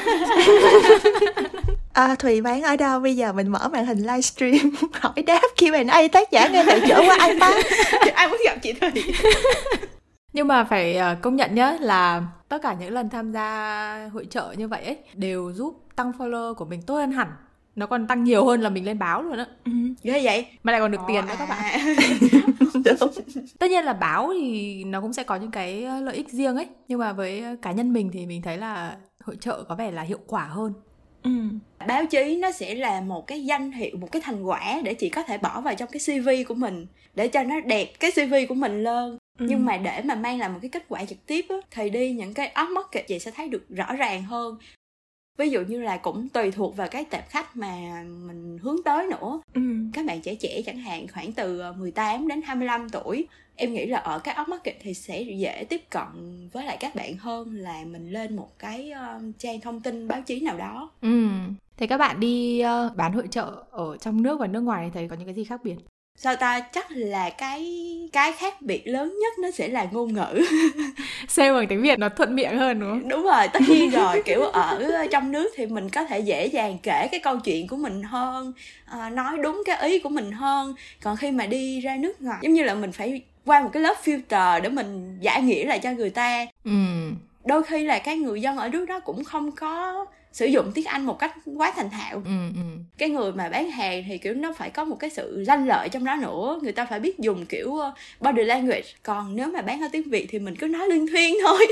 À, Thùy bán ở đâu? Bây giờ mình mở màn hình livestream hỏi đáp Q and A tác giả ngay tại chỗ qua iPad. Ai muốn gặp chị Thùy? Nhưng mà phải công nhận nhá, là tất cả những lần tham gia hội chợ như vậy ấy đều giúp tăng follower của mình tốt hơn hẳn. Nó còn tăng nhiều hơn là mình lên báo luôn á. Ừ. Ghê vậy? Mà lại còn được Ồ, tiền nữa à. các bạn. Tất nhiên là báo thì nó cũng sẽ có những cái lợi ích riêng ấy, nhưng mà với cá nhân mình thì mình thấy là hội chợ có vẻ là hiệu quả hơn. Ừ. Báo chí nó sẽ là một cái danh hiệu, một cái thành quả để chị có thể bỏ vào trong cái xê vê của mình, để cho nó đẹp cái xê vê của mình lên. Ừ. Nhưng mà để mà mang lại một cái kết quả trực tiếp á, thì đi những cái off market chị sẽ thấy được rõ ràng hơn. Ví dụ như là cũng tùy thuộc vào cái tệp khách mà mình hướng tới nữa. ừ. Các bạn trẻ trẻ chẳng hạn khoảng từ mười tám đến hai mươi lăm tuổi, em nghĩ là ở cái upmarket thì sẽ dễ tiếp cận với lại các bạn hơn là mình lên một cái uh, trang thông tin báo chí nào đó. Ừ. Thế các bạn đi uh, bán hội chợ ở trong nước và nước ngoài thấy có những cái gì khác biệt? Sao ta, chắc là cái cái khác biệt lớn nhất nó sẽ là ngôn ngữ. Sale bằng tiếng Việt nó thuận miệng hơn đúng không? Đúng rồi, tất nhiên rồi. Kiểu ở trong nước thì mình có thể dễ dàng kể cái câu chuyện của mình hơn, uh, nói đúng cái ý của mình hơn. Còn khi mà đi ra nước ngoài, giống như là mình phải qua một cái lớp filter để mình giải nghĩa lại cho người ta. Ừ. Đôi khi là cái người dân ở nước đó cũng không có sử dụng tiếng Anh một cách quá thành thạo. ừ, ừ. Cái người mà bán hàng thì kiểu nó phải có một cái sự lanh lợi trong đó nữa. Người ta phải biết dùng kiểu body language. Còn nếu mà bán ở tiếng Việt thì mình cứ nói liên thuyên thôi.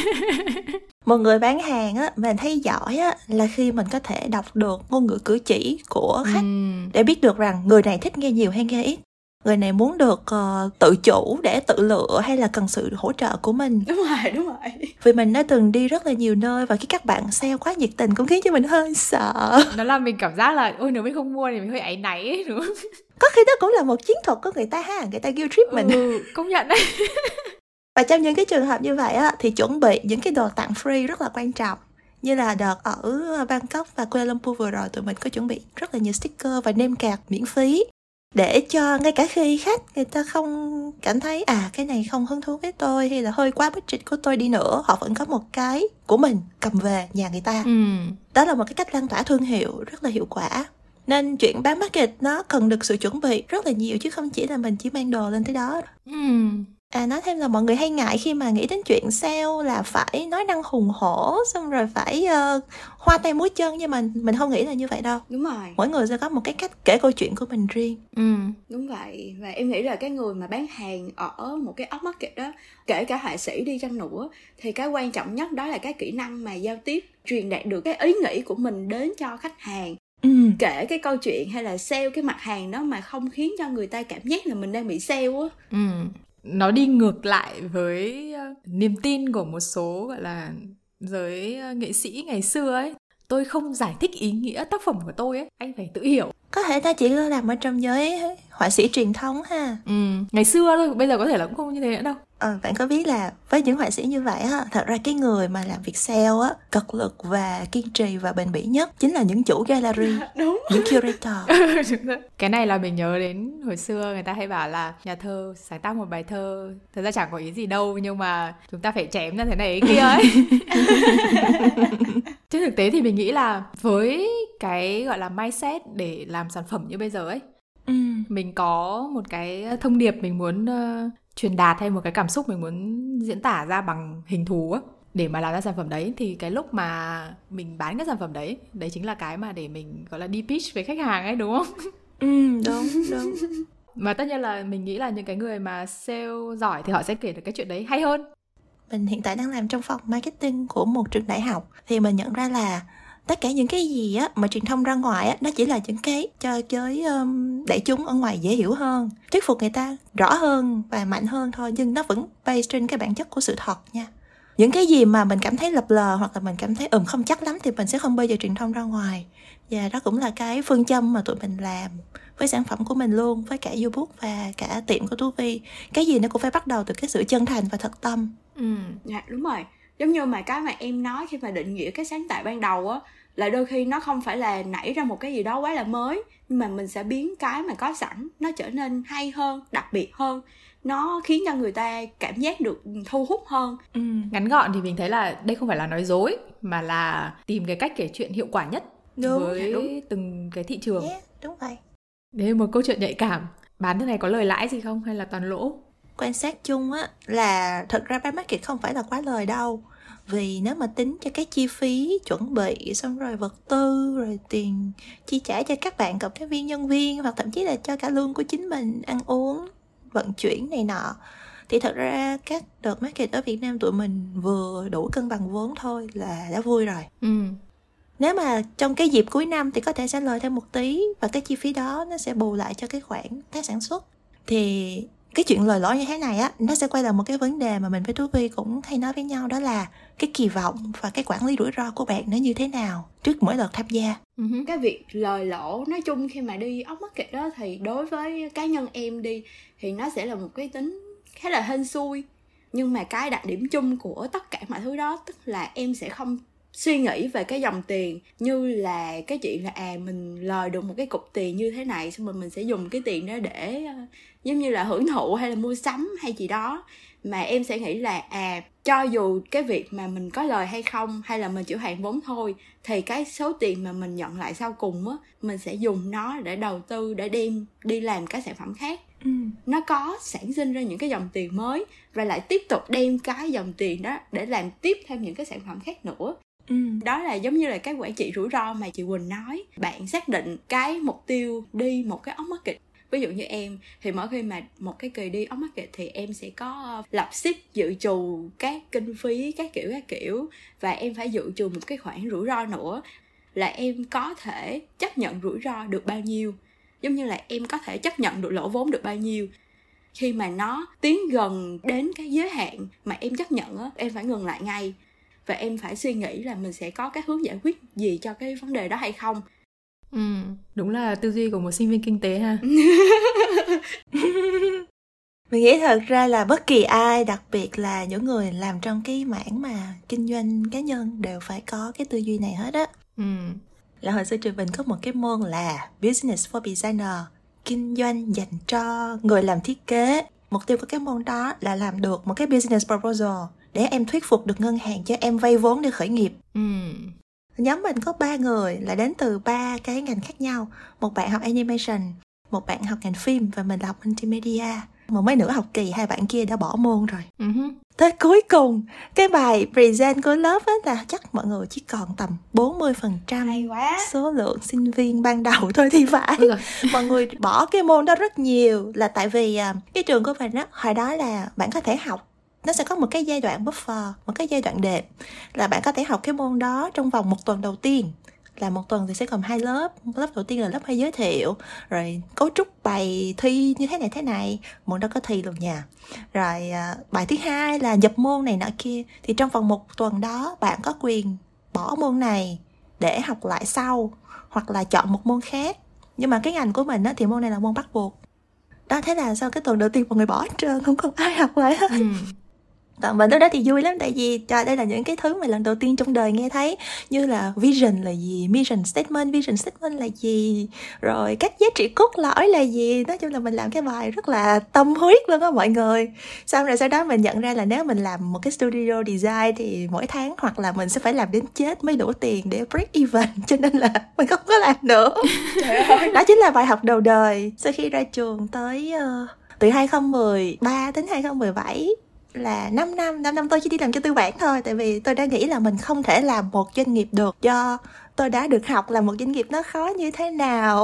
Một người bán hàng á, mình thấy giỏi á là khi mình có thể đọc được ngôn ngữ cử chỉ của khách, ừ. để biết được rằng người này thích nghe nhiều hay nghe ít, người này muốn được uh, tự chủ để tự lựa hay là cần sự hỗ trợ của mình. Đúng rồi, đúng rồi. Vì mình đã từng đi rất là nhiều nơi và khi các bạn sale quá nhiệt tình cũng khiến cho mình hơi sợ. Nó làm mình cảm giác là ôi nếu mình không mua thì mình hơi áy náy ấy, đúng không? Có khi đó cũng là một chiến thuật của người ta ha, người ta guilt trip mình. Ừ, công nhận đấy. Và trong những cái trường hợp như vậy á, thì chuẩn bị những cái đồ tặng free rất là quan trọng. Như là đợt ở Bangkok và Kuala Lumpur vừa rồi, tụi mình có chuẩn bị rất là nhiều sticker và name card miễn phí, để cho ngay cả khi khách người ta không cảm thấy à cái này không hứng thú với tôi hay là hơi quá budget của tôi đi nữa, họ vẫn có một cái của mình cầm về nhà người ta. ừ. Đó là một cái cách lan tỏa thương hiệu rất là hiệu quả. Nên chuyện bán market nó cần được sự chuẩn bị rất là nhiều, chứ không chỉ là mình chỉ mang đồ lên tới đó. ừ. À, nói thêm là mọi người hay ngại khi mà nghĩ đến chuyện sale là phải nói năng hùng hổ, xong rồi phải uh, hoa tay múa chân, nhưng mà mình không nghĩ là như vậy đâu. Đúng rồi. Mỗi người sẽ có một cái cách kể câu chuyện của mình riêng. Ừ, đúng vậy. Và em nghĩ là cái người mà bán hàng ở một cái upmarket đó, kể cả họa sĩ đi chăng nữa, thì cái quan trọng nhất đó là cái kỹ năng mà giao tiếp, truyền đạt được cái ý nghĩ của mình đến cho khách hàng. Ừ. Kể cái câu chuyện hay là sale cái mặt hàng đó mà không khiến cho người ta cảm giác là mình đang bị sale á. Ừ. Nó đi ngược lại với uh, niềm tin của một số gọi là giới uh, nghệ sĩ ngày xưa ấy. Tôi không giải thích ý nghĩa tác phẩm của tôi ấy, anh phải tự hiểu. Có thể ta chỉ làm ở trong giới họa sĩ truyền thống ha. Ừ, ngày xưa thôi, bây giờ có thể là cũng không như thế nữa đâu. Ờ, bạn có biết là với những họa sĩ như vậy á, thật ra cái người mà làm việc sale á, cật lực và kiên trì và bền bỉ nhất chính là những chủ gallery. Đúng. Những curator. Cái này là mình nhớ đến hồi xưa người ta hay bảo là nhà thơ sáng tác một bài thơ, thật ra chẳng có ý gì đâu, nhưng mà chúng ta phải chém ra thế này ấy kia ấy. Trên thực tế thì mình nghĩ là với cái gọi là mindset để làm sản phẩm như bây giờ ấy, ừ. mình có một cái thông điệp mình muốn uh, truyền đạt hay một cái cảm xúc mình muốn diễn tả ra bằng hình thù á, để mà làm ra sản phẩm đấy, thì cái lúc mà mình bán cái sản phẩm đấy, đấy chính là cái mà để mình gọi là đi pitch với khách hàng ấy, đúng không? Ừ, đúng, đúng. Mà tất nhiên là mình nghĩ là những cái người mà sale giỏi thì họ sẽ kể được cái chuyện đấy hay hơn. Mình hiện tại đang làm trong phòng marketing của một trường đại học, thì mình nhận ra là tất cả những cái gì á mà truyền thông ra ngoài á, nó chỉ là những cái cho giới um, đại chúng ở ngoài dễ hiểu hơn, thuyết phục người ta rõ hơn và mạnh hơn thôi, nhưng nó vẫn based trên cái bản chất của sự thật nha. Những cái gì mà mình cảm thấy lập lờ hoặc là mình cảm thấy ừm không chắc lắm thì mình sẽ không bao giờ truyền thông ra ngoài. Và đó cũng là cái phương châm mà tụi mình làm với sản phẩm của mình luôn, với cả YouBook và cả tiệm của Tú Vi. Cái gì nó cũng phải bắt đầu từ cái sự chân thành và thật tâm. Ừ, dạ đúng rồi. Giống như mà cái mà em nói khi mà định nghĩa cái sáng tạo ban đầu á, là đôi khi nó không phải là nảy ra một cái gì đó quá là mới, nhưng mà mình sẽ biến cái mà có sẵn nó trở nên hay hơn, đặc biệt hơn, nó khiến cho người ta cảm giác được thu hút hơn. Ừ. Ngắn gọn thì mình thấy là đây không phải là nói dối, mà là tìm cái cách kể chuyện hiệu quả nhất đúng, với đúng. từng cái thị trường. Yeah, đúng vậy. Đấy là một câu chuyện nhạy cảm. Bán thế này có lời lãi gì không hay là toàn lỗ? Quan sát chung á là thật ra bán market không phải là quá lời đâu. Vì nếu mà tính cho cái chi phí chuẩn bị, xong rồi vật tư, rồi tiền chi trả cho các bạn cộng tác viên, nhân viên, hoặc thậm chí là cho cả lương của chính mình, ăn uống, vận chuyển này nọ, thì thật ra các đợt market ở Việt Nam tụi mình vừa đủ cân bằng vốn thôi là đã vui rồi. Ừ. Nếu mà trong cái dịp cuối năm thì có thể sẽ lời thêm một tí, và cái chi phí đó nó sẽ bù lại cho cái khoản tái sản xuất. Thì cái chuyện lời lỗi như thế này á, nó sẽ quay lại một cái vấn đề mà mình với Tú Vi cũng hay nói với nhau, đó là cái kỳ vọng và cái quản lý rủi ro của bạn nó như thế nào trước mỗi lần tham gia. Uh-huh. Cái việc lời lỗ nói chung khi mà đi off market đó, thì đối với cá nhân em đi thì nó sẽ là một cái tính khá là hên xui. Nhưng mà cái đặc điểm chung của tất cả mọi thứ đó, tức là em sẽ không suy nghĩ về cái dòng tiền như là cái chuyện là à mình lời được một cái cục tiền như thế này, xong rồi mình sẽ dùng cái tiền đó để uh, giống như là hưởng thụ hay là mua sắm hay gì đó. Mà em sẽ nghĩ là à cho dù cái việc mà mình có lời hay không, hay là mình chỉ hoàn vốn thôi, thì cái số tiền mà mình nhận lại sau cùng á, mình sẽ dùng nó để đầu tư, để đem đi làm cái sản phẩm khác. Ừ. Nó có sản sinh ra những cái dòng tiền mới, và lại tiếp tục đem cái dòng tiền đó để làm tiếp thêm những cái sản phẩm khác nữa. Ừ. Đó là giống như là cái quản trị rủi ro mà chị Quỳnh nói. Bạn xác định cái mục tiêu đi một cái off market. Ví dụ như em thì mỗi khi mà một cái kỳ đi off market thì em sẽ có lập sheet dự trù các kinh phí, các kiểu các kiểu, và em phải dự trù một cái khoản rủi ro nữa, là em có thể chấp nhận rủi ro được bao nhiêu, giống như là em có thể chấp nhận được lỗ vốn được bao nhiêu. Khi mà nó tiến gần đến cái giới hạn mà em chấp nhận á, em phải ngừng lại ngay, và em phải suy nghĩ là mình sẽ có cái hướng giải quyết gì cho cái vấn đề đó hay không. Ừ, đúng là tư duy của một sinh viên kinh tế ha. Mình nghĩ thật ra là bất kỳ ai, đặc biệt là những người làm trong cái mảng mà kinh doanh cá nhân, đều phải có cái tư duy này hết á. Ừ. Là hồi xưa trường mình có một cái môn là Business for Designer, kinh doanh dành cho người làm thiết kế. Mục tiêu của cái môn đó là làm được một cái business proposal để em thuyết phục được ngân hàng cho em vay vốn để khởi nghiệp. Ừ. Nhóm mình có ba người là đến từ ba cái ngành khác nhau. Một bạn học animation, một bạn học ngành phim, và mình là học multimedia. Một mấy nửa học kỳ hai bạn kia đã bỏ môn rồi. Uh-huh. Tới cuối cùng cái bài present của lớp ấy là chắc mọi người chỉ còn tầm bốn mươi phần trăm số lượng sinh viên ban đầu thôi thì phải. Mọi người bỏ cái môn đó rất nhiều là tại vì cái trường của mình á, hồi đó là bạn có thể học, nó sẽ có một cái giai đoạn buffer, một cái giai đoạn đệm, là bạn có thể học cái môn đó trong vòng một tuần đầu tiên. Là một tuần thì sẽ gồm hai lớp. Lớp đầu tiên là lớp hay giới thiệu, rồi cấu trúc bài thi như thế này thế này, môn đó có thi luôn nha. Rồi à, bài thứ hai là nhập môn này nọ kia. Thì trong vòng một tuần đó bạn có quyền bỏ môn này để học lại sau, hoặc là chọn một môn khác. Nhưng mà cái ngành của mình á, thì môn này là môn bắt buộc. Đó, thế là sau cái tuần đầu tiên mọi người bỏ hết trơn, không còn ai học lại hết. Ừ. Còn mình lúc đó thì vui lắm, tại vì trời, đây là những cái thứ mà lần đầu tiên trong đời nghe thấy, như là vision là gì, mission statement, vision statement là gì, rồi các giá trị cốt lõi là gì. Nói chung là mình làm cái bài rất là tâm huyết luôn á mọi người. Xong rồi sau đó mình nhận ra là nếu mình làm một cái studio design thì mỗi tháng hoặc là mình sẽ phải làm đến chết mới đủ tiền để break even, cho nên là mình không có làm nữa. Đó chính là bài học đầu đời sau khi ra trường tới uh, từ hai không một ba đến hai không một bảy. Là năm năm, năm năm tôi chỉ đi làm cho tư bản thôi. Tại vì tôi đã nghĩ là mình không thể làm một doanh nghiệp được, do tôi đã được học là một doanh nghiệp nó khó như thế nào.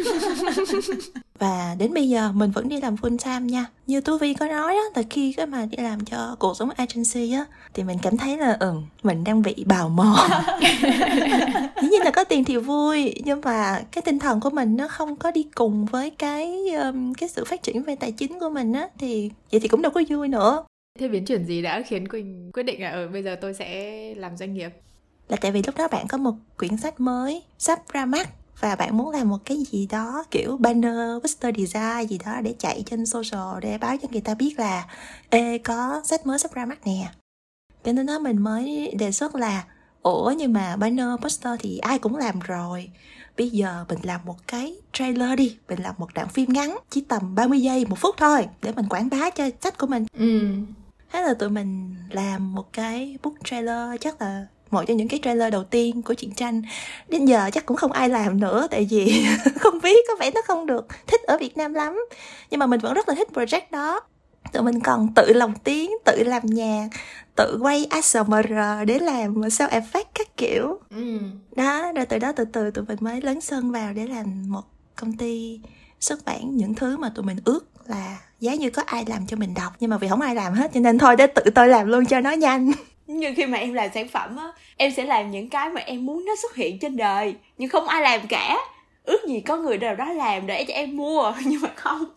Và đến bây giờ mình vẫn đi làm full time nha. Như Tú Vi có nói á, từ khi cái mà đi làm cho cuộc sống agency á, thì mình cảm thấy là ừ, mình đang bị bào mòn. Dĩ nhiên là có tiền thì vui, nhưng mà cái tinh thần của mình nó không có đi cùng với cái um, cái sự phát triển về tài chính của mình á, thì vậy thì cũng đâu có vui nữa. Thế biến chuyển gì đã khiến Quỳnh quyết định là ở bây giờ tôi sẽ làm doanh nghiệp? Là tại vì lúc đó bạn có một quyển sách mới sắp ra mắt, và bạn muốn làm một cái gì đó kiểu banner, poster design gì đó để chạy trên social, để báo cho người ta biết là ê, có sách mới sắp ra mắt nè. Cho nên đó mình mới đề xuất là ủa, nhưng mà banner, poster thì ai cũng làm rồi, bây giờ mình làm một cái trailer đi, mình làm một đoạn phim ngắn chỉ tầm ba mươi giây, một phút thôi, để mình quảng bá cho sách của mình. Ừ. Thế là tụi mình làm một cái book trailer, chắc là một trong những cái trailer đầu tiên của truyện tranh. Đến giờ chắc cũng không ai làm nữa, tại vì không biết, có vẻ nó không được thích ở Việt Nam lắm. Nhưng mà mình vẫn rất là thích project đó. Tụi mình còn tự lồng tiếng, tự làm nhạc, tự quay a ét em rờ để làm sound effect các kiểu. Ừ. Đó, rồi từ đó từ từ tụi mình mới lấn sân vào để làm một công ty xuất bản những thứ mà tụi mình ước là giá như có ai làm cho mình đọc. Nhưng mà vì không ai làm hết cho nên thôi để tự tôi làm luôn cho nó nhanh. Như khi mà em làm sản phẩm á, em sẽ làm những cái mà em muốn nó xuất hiện trên đời, nhưng không ai làm cả. Ước gì có người nào đó làm để cho em mua, nhưng mà không.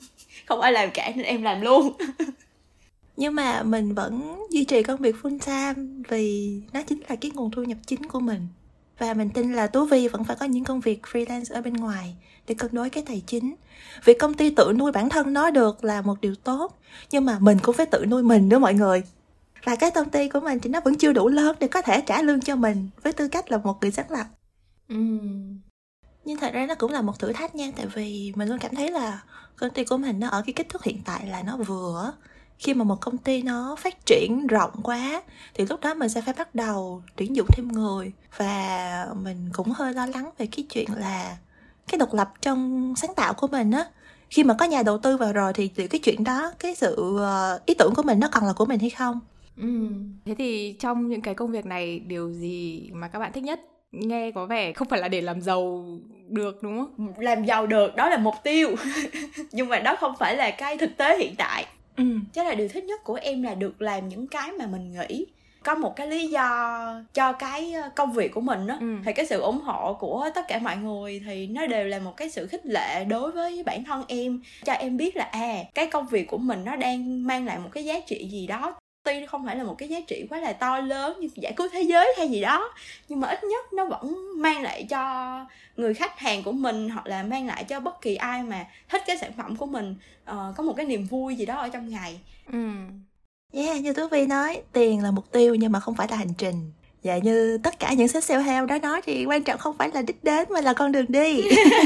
không ai làm cả nên em làm luôn. Nhưng mà mình vẫn duy trì công việc full time vì nó chính là cái nguồn thu nhập chính của mình. Và mình tin là Tú Vi vẫn phải có những công việc freelance ở bên ngoài để cân đối cái tài chính. Việc công ty tự nuôi bản thân nó được là một điều tốt, nhưng mà mình cũng phải tự nuôi mình nữa mọi người. Và cái công ty của mình thì nó vẫn chưa đủ lớn để có thể trả lương cho mình với tư cách là một người sáng lập. Ừ. Nhưng thật ra nó cũng là một thử thách nha. Tại vì mình luôn cảm thấy là công ty của mình nó ở cái kích thước hiện tại là nó vừa. Khi mà một công ty nó phát triển rộng quá thì lúc đó mình sẽ phải bắt đầu tuyển dụng thêm người. Và mình cũng hơi lo lắng về cái chuyện là cái độc lập trong sáng tạo của mình á. Khi mà có nhà đầu tư vào rồi thì liệu cái chuyện đó, cái sự ý tưởng của mình nó còn là của mình hay không? Ừ. Thế thì trong những cái công việc này, điều gì mà các bạn thích nhất? Nghe có vẻ không phải là để làm giàu được đúng không? Làm giàu được, đó là mục tiêu. Nhưng mà đó không phải là cái thực tế hiện tại. Ừ. Chắc là điều thích nhất của em là được làm những cái mà mình nghĩ. Có một cái lý do cho cái công việc của mình á, ừ. thì cái sự ủng hộ của tất cả mọi người thì nó đều là một cái sự khích lệ đối với bản thân em, cho em biết là à, cái công việc của mình nó đang mang lại một cái giá trị gì đó. Tuy không phải là một cái giá trị quá là to lớn như giải cứu thế giới hay gì đó, nhưng mà ít nhất nó vẫn mang lại cho người khách hàng của mình, hoặc là mang lại cho bất kỳ ai mà thích cái sản phẩm của mình uh, có một cái niềm vui gì đó ở trong ngày. Ừ. Yeah, như Tú Vi nói, tiền là mục tiêu nhưng mà không phải là hành trình. Và như tất cả những sách self-help đó nói thì quan trọng không phải là đích đến mà là con đường đi.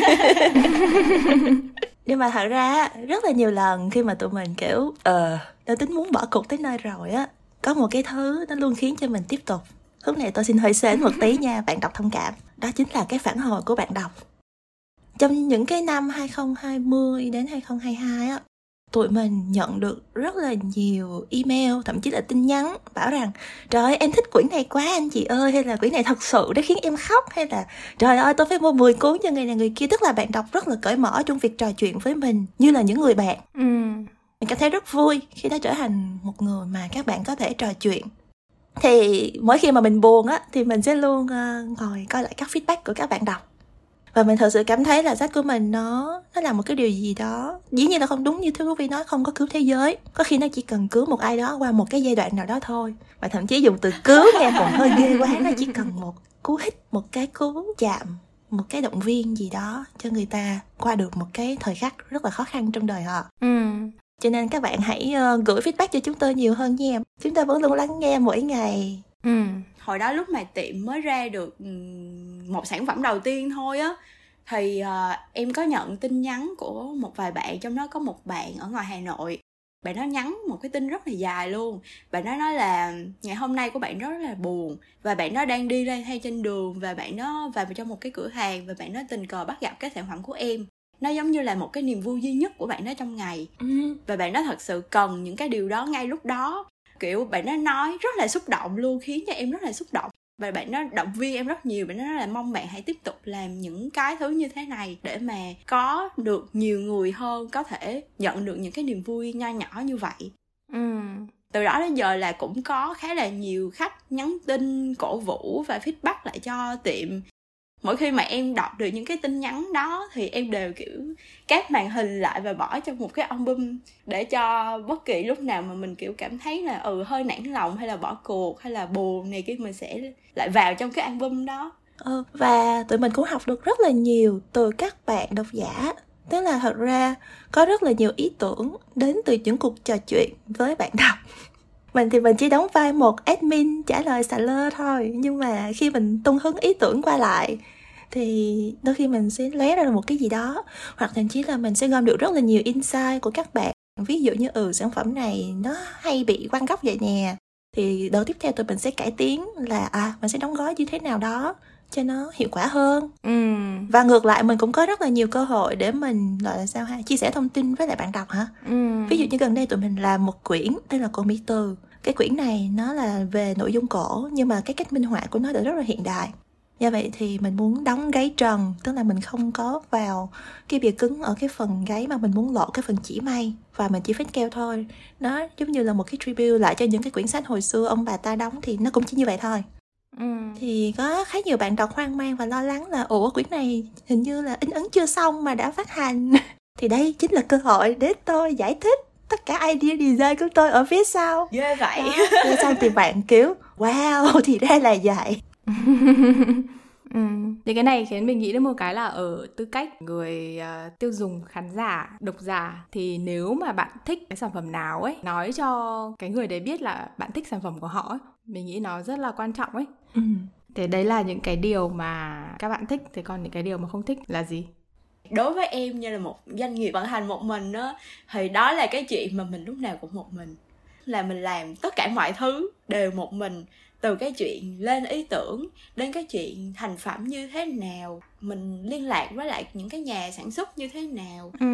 Nhưng mà thật ra rất là nhiều lần khi mà tụi mình kiểu ờ đã tính muốn bỏ cuộc tới nơi rồi á, có một cái thứ nó luôn khiến cho mình tiếp tục. Lúc này tôi xin hơi sến một tí nha, bạn đọc thông cảm. Đó chính là cái phản hồi của bạn đọc. Trong những cái năm hai không hai không đến hai không hai hai á, tụi mình nhận được rất là nhiều email, thậm chí là tin nhắn bảo rằng trời ơi em thích quyển này quá anh chị ơi, hay là quyển này thật sự đã khiến em khóc, hay là trời ơi tôi phải mua mười cuốn cho người này người kia. Tức là bạn đọc rất là cởi mở trong việc trò chuyện với mình như là những người bạn. Ừ. Mình cảm thấy rất vui khi nó trở thành một người mà các bạn có thể trò chuyện. Thì mỗi khi mà mình buồn á thì mình sẽ luôn uh, ngồi coi lại các feedback của các bạn đọc. Và mình thật sự cảm thấy là sách của mình nó nó làm một cái điều gì đó, dĩ nhiên là không đúng như Thư Vi nói, không có cứu thế giới. Có khi nó chỉ cần cứu một ai đó qua một cái giai đoạn nào đó thôi. Và thậm chí dùng từ cứu nghe còn hơi ghê quá, nó chỉ cần một cú hích, một cái cú chạm, một cái động viên gì đó cho người ta qua được một cái thời khắc rất là khó khăn trong đời họ. Ừ. Cho nên các bạn hãy uh, gửi feedback cho chúng tôi nhiều hơn nha. Chúng ta vẫn luôn lắng nghe mỗi ngày. Ừ. Hồi đó lúc mà tiệm mới ra được một sản phẩm đầu tiên thôi á, thì uh, em có nhận tin nhắn của một vài bạn. Trong đó có một bạn ở ngoài Hà Nội. Bạn nó nhắn một cái tin rất là dài luôn. Bạn nó nói là ngày hôm nay của bạn rất là buồn, và bạn nó đang đi lang thang trên đường, và bạn nó vào trong một cái cửa hàng, và bạn nó tình cờ bắt gặp cái sản phẩm của em. Nó giống như là một cái niềm vui duy nhất của bạn đó trong ngày. ừ. Và bạn nó thật sự cần những cái điều đó ngay lúc đó. Kiểu bạn nó nói rất là xúc động luôn, khiến cho em rất là xúc động. Và bạn nó động viên em rất nhiều. Bạn nó nói là mong bạn hãy tiếp tục làm những cái thứ như thế này, để mà có được nhiều người hơn có thể nhận được những cái niềm vui nho nhỏ như vậy. Ừ. Từ đó đến giờ là cũng có khá là nhiều khách nhắn tin cổ vũ và feedback lại cho tiệm. Mỗi khi mà em đọc được những cái tin nhắn đó thì em đều kiểu cáp màn hình lại và bỏ trong một cái album, để cho bất kỳ lúc nào mà mình kiểu cảm thấy là ừ hơi nản lòng, hay là bỏ cuộc, hay là buồn này kia, mình sẽ lại vào trong cái album đó. ừ. Và tụi mình cũng học được rất là nhiều từ các bạn độc giả. Tức là thật ra có rất là nhiều ý tưởng đến từ những cuộc trò chuyện với bạn đọc. Mình thì mình chỉ đóng vai một admin trả lời xà lơ thôi. Nhưng mà khi mình tung hứng ý tưởng qua lại thì đôi khi mình sẽ lóe ra một cái gì đó. Hoặc thậm chí là mình sẽ gom được rất là nhiều insight của các bạn. Ví dụ như ừ sản phẩm này nó hay bị quăng góc vậy nè, thì đợt tiếp theo tụi mình sẽ cải tiến là à mình sẽ đóng gói như thế nào đó cho nó hiệu quả hơn. Ừ. Và ngược lại mình cũng có rất là nhiều cơ hội để mình gọi là sao ha, chia sẻ thông tin với lại bạn đọc hả. Ừ. Ví dụ như gần đây tụi mình làm một quyển tên là Cổ Mỹ Từ. Cái quyển này nó là về nội dung cổ, nhưng mà cái cách minh họa của nó đã rất là hiện đại. Do vậy thì mình muốn đóng gáy trần, tức là mình không có vào cái bìa cứng ở cái phần gáy, mà mình muốn lộ cái phần chỉ may và mình chỉ phết keo thôi. Nó giống như là một cái tribute lại cho những cái quyển sách hồi xưa ông bà ta đóng, thì nó cũng chỉ như vậy thôi. Ừ. Thì có khá nhiều bạn đọc hoang mang và lo lắng là ủa quyển này hình như là in ấn chưa xong mà đã phát hành. Thì đây chính là cơ hội để tôi giải thích tất cả idea design của tôi ở phía sau. Ghê vậy. Nghe xong thì bạn kiểu wow, thì ra là vậy. Ừ. Thì cái này khiến mình nghĩ đến một cái là ở tư cách người uh, tiêu dùng, khán giả, độc giả, thì nếu mà bạn thích cái sản phẩm nào ấy, nói cho cái người đấy biết là bạn thích sản phẩm của họ ấy, mình nghĩ nó rất là quan trọng ấy. Ừ. Thế đấy là những cái điều mà các bạn thích. Thế còn những cái điều mà không thích là gì? Đối với em như là một doanh nghiệp vận hành một mình á, thì đó là cái chuyện mà mình lúc nào cũng một mình. Là mình làm tất cả mọi thứ đều một mình. Từ cái chuyện lên ý tưởng đến cái chuyện thành phẩm như thế nào, mình liên lạc với lại những cái nhà sản xuất như thế nào. Ừ.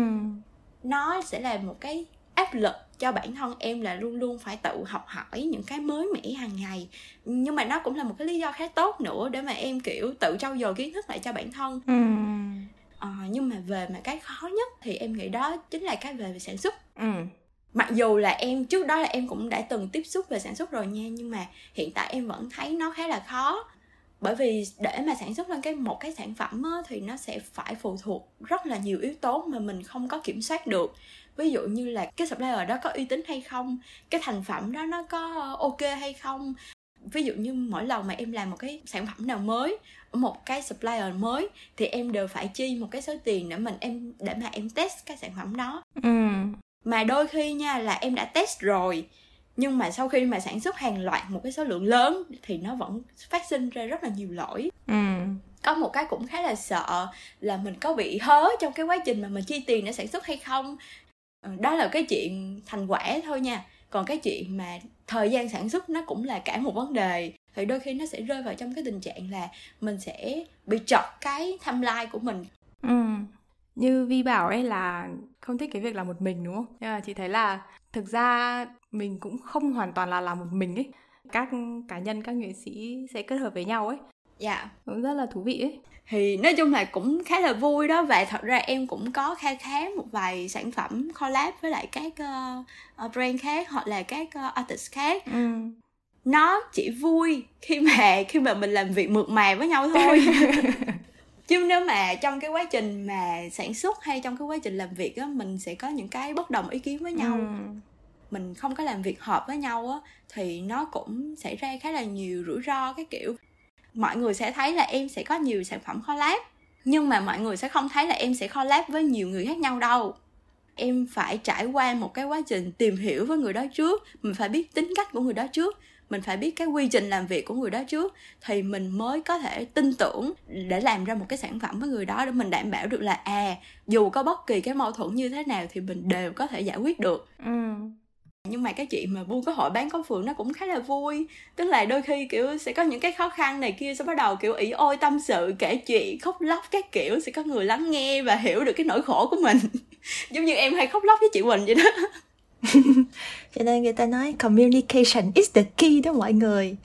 Nó sẽ là một cái áp lực cho bản thân em là luôn luôn phải tự học hỏi những cái mới mẻ hàng ngày. Nhưng mà nó cũng là một cái lý do khá tốt nữa để mà em kiểu tự trau dồi kiến thức lại cho bản thân. Ừ. Ờ, nhưng mà về mà cái khó nhất thì em nghĩ đó chính là cái về, về sản xuất. Ừ. Mặc dù là em trước đó là em cũng đã từng tiếp xúc về sản xuất rồi nha, nhưng mà hiện tại em vẫn thấy nó khá là khó. Bởi vì để mà sản xuất lên cái một cái sản phẩm á, thì nó sẽ phải phụ thuộc rất là nhiều yếu tố mà mình không có kiểm soát được. Ví dụ như là cái supplier đó có uy tín hay không, cái thành phẩm đó nó có ok hay không. Ví dụ như mỗi lần mà em làm một cái sản phẩm nào mới, một cái supplier mới, thì em đều phải chi một cái số tiền để mình em để mà em test cái sản phẩm đó. Ừ. Mà đôi khi nha là em đã test rồi, nhưng mà sau khi mà sản xuất hàng loạt một cái số lượng lớn thì nó vẫn phát sinh ra rất là nhiều lỗi. Ừ. Có một cái cũng khá là sợ là mình có bị hớ trong cái quá trình mà mình chi tiền để sản xuất hay không. Đó là cái chuyện thành quả thôi nha. Còn cái chuyện mà thời gian sản xuất nó cũng là cả một vấn đề. Thì đôi khi nó sẽ rơi vào trong cái tình trạng là mình sẽ bị trật cái timeline của mình. Ừ. Như Vi bảo ấy là không thích cái việc làm một mình, đúng không? Nhưng mà chị thấy là thực ra mình cũng không hoàn toàn là làm một mình ấy. Các cá nhân, các nghệ sĩ sẽ kết hợp với nhau ấy. Dạ yeah. Cũng rất là thú vị ấy. Thì nói chung là cũng khá là vui đó. Và thật ra em cũng có kha khá một vài sản phẩm collab với lại các uh, brand khác hoặc là các uh, artist khác. Ừ. Nó chỉ vui khi mà khi mà mình làm việc mượt mà với nhau thôi. Chứ nếu mà trong cái quá trình mà sản xuất hay trong cái quá trình làm việc á, mình sẽ có những cái bất đồng ý kiến với nhau. Ừ. Mình không có làm việc hợp với nhau á, thì nó cũng xảy ra khá là nhiều rủi ro cái kiểu. Mọi người sẽ thấy là em sẽ có nhiều sản phẩm collab, nhưng mà mọi người sẽ không thấy là em sẽ collab với nhiều người khác nhau đâu. Em phải trải qua một cái quá trình tìm hiểu với người đó trước. Mình phải biết tính cách của người đó trước. Mình phải biết cái quy trình làm việc của người đó trước, thì mình mới có thể tin tưởng để làm ra một cái sản phẩm với người đó, để mình đảm bảo được là à, dù có bất kỳ cái mâu thuẫn như thế nào thì mình đều có thể giải quyết được. Ừ. Nhưng mà cái chuyện mà buôn có hội bán có phường nó cũng khá là vui. Tức là đôi khi kiểu sẽ có những cái khó khăn này kia, sẽ bắt đầu kiểu ỉ ôi tâm sự, kể chuyện, khóc lóc các kiểu. Sẽ có người lắng nghe và hiểu được cái nỗi khổ của mình. Giống như em hay khóc lóc với chị Quỳnh vậy đó. Cho nên người ta nói communication is the key đó mọi người.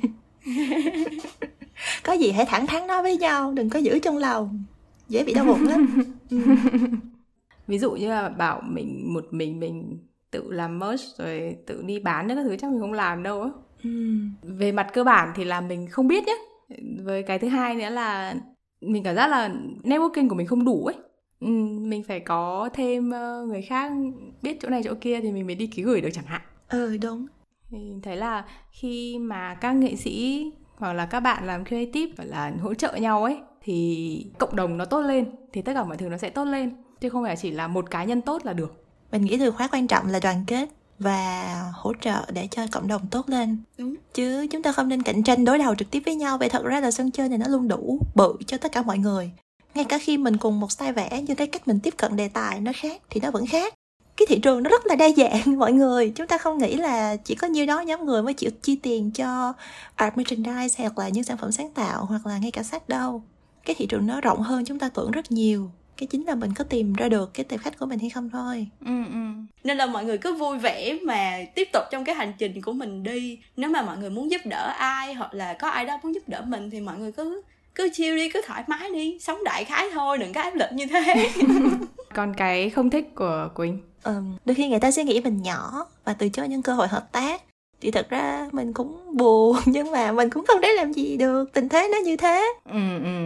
Có gì hãy thẳng thắn nói với nhau, đừng có giữ trong lòng, dễ bị đau bụng lắm. Ừ. Ví dụ như là bảo mình một mình mình tự làm merch rồi tự đi bán các thứ, chắc mình không làm đâu á. Ừ. Về mặt cơ bản thì là mình không biết nhé. Với cái thứ hai nữa là mình cảm giác là networking của mình không đủ ấy. Ừ, mình phải có thêm người khác biết chỗ này chỗ kia thì mình mới đi ký gửi được chẳng hạn. Ừ đúng. Thì mình thấy là khi mà các nghệ sĩ hoặc là các bạn làm creative hoặc là hỗ trợ nhau ấy, thì cộng đồng nó tốt lên thì tất cả mọi thứ nó sẽ tốt lên, chứ không phải chỉ là một cá nhân tốt là được. Mình nghĩ từ khóa quan trọng là đoàn kết và hỗ trợ để cho cộng đồng tốt lên. Đúng. Chứ chúng ta không nên cạnh tranh đối đầu trực tiếp với nhau. Vậy thật ra là sân chơi này nó luôn đủ bự cho tất cả mọi người. Ngay cả khi mình cùng một style vẽ, nhưng cái cách mình tiếp cận đề tài nó khác thì nó vẫn khác. Cái thị trường nó rất là đa dạng mọi người. Chúng ta không nghĩ là chỉ có nhiêu đó nhóm người mới chịu chi tiền cho art merchandise hoặc là những sản phẩm sáng tạo hoặc là ngay cả sách đâu. Cái thị trường nó rộng hơn chúng ta tưởng rất nhiều. Cái chính là mình có tìm ra được cái tệp khách của mình hay không thôi. Ừ, ừ. Nên là mọi người cứ vui vẻ mà tiếp tục trong cái hành trình của mình đi. Nếu mà mọi người muốn giúp đỡ ai hoặc là có ai đó muốn giúp đỡ mình thì mọi người cứ cứ chill đi, cứ thoải mái đi, sống đại khái thôi, đừng có áp lực như thế. Còn cái không thích của Quỳnh? Ừ, đôi khi người ta sẽ nghĩ mình nhỏ và từ chối những cơ hội hợp tác. Thì thật ra mình cũng buồn, nhưng mà mình cũng không thể làm gì được, tình thế nó như thế. Ừ, ừ.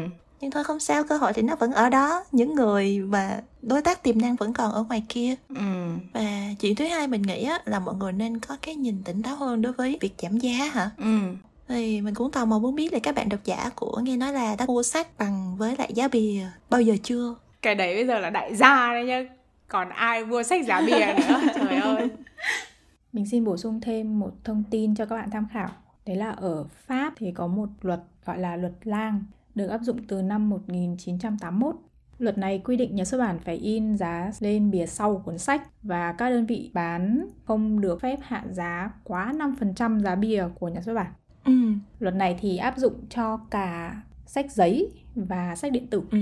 Nhưng thôi không sao, cơ hội thì nó vẫn ở đó. Những người mà đối tác tiềm năng vẫn còn ở ngoài kia. ừ. Và chuyện thứ hai mình nghĩ á, là mọi người nên có cái nhìn tỉnh táo hơn đối với việc giảm giá hả? Ừ. Thì mình cũng tò mò muốn biết là các bạn độc giả của Nghe Nói Là đã mua sách bằng với lại giá bìa bao giờ chưa? Cái đấy bây giờ là đại gia đấy nhá. Còn ai mua sách giá bìa nữa. Trời ơi. Mình xin bổ sung thêm một thông tin cho các bạn tham khảo. Đấy là ở Pháp thì có một luật gọi là luật Lang, được áp dụng từ năm một nghìn chín trăm tám mươi mốt. Luật này quy định nhà xuất bản phải in giá lên bìa sau của cuốn sách và các đơn vị bán không được phép hạ giá quá năm phần trăm giá bìa của nhà xuất bản. Ừ. Luật này thì áp dụng cho cả sách giấy và sách điện tử. Ừ.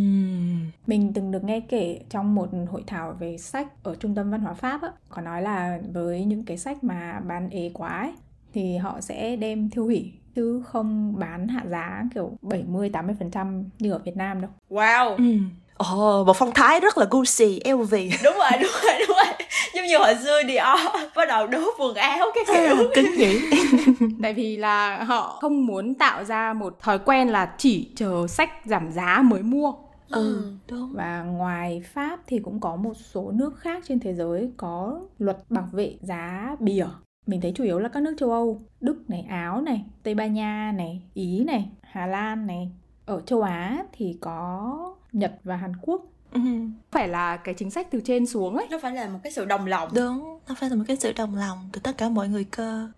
Mình từng được nghe kể trong một hội thảo về sách ở Trung tâm Văn hóa Pháp á, có nói là với những cái sách mà bán ế quá ấy, thì họ sẽ đem tiêu hủy chứ không bán hạ giá kiểu bảy mươi đến tám mươi phần trăm như ở Việt Nam đâu. Wow. Ừ. Ồ, một phong thái rất là Gucci, eo vy. Đúng rồi, đúng rồi, đúng rồi. Giống như hồi xưa Dior bắt đầu đốt quần áo cái kiểu. Kính nghĩ. Tại vì là họ không muốn tạo ra một thói quen là chỉ chờ sách giảm giá mới mua. Ừ, đúng. Và ngoài Pháp thì cũng có một số nước khác trên thế giới có luật bảo vệ giá bìa. Mình thấy chủ yếu là các nước châu Âu, Đức này, Áo này, Tây Ban Nha này, Ý này, Hà Lan này. Ở châu Á thì có Nhật và Hàn Quốc. Ừ. Phải là cái chính sách từ trên xuống ấy. Nó phải là một cái sự đồng lòng. Đúng, nó phải là một cái sự đồng lòng từ tất cả mọi người cơ.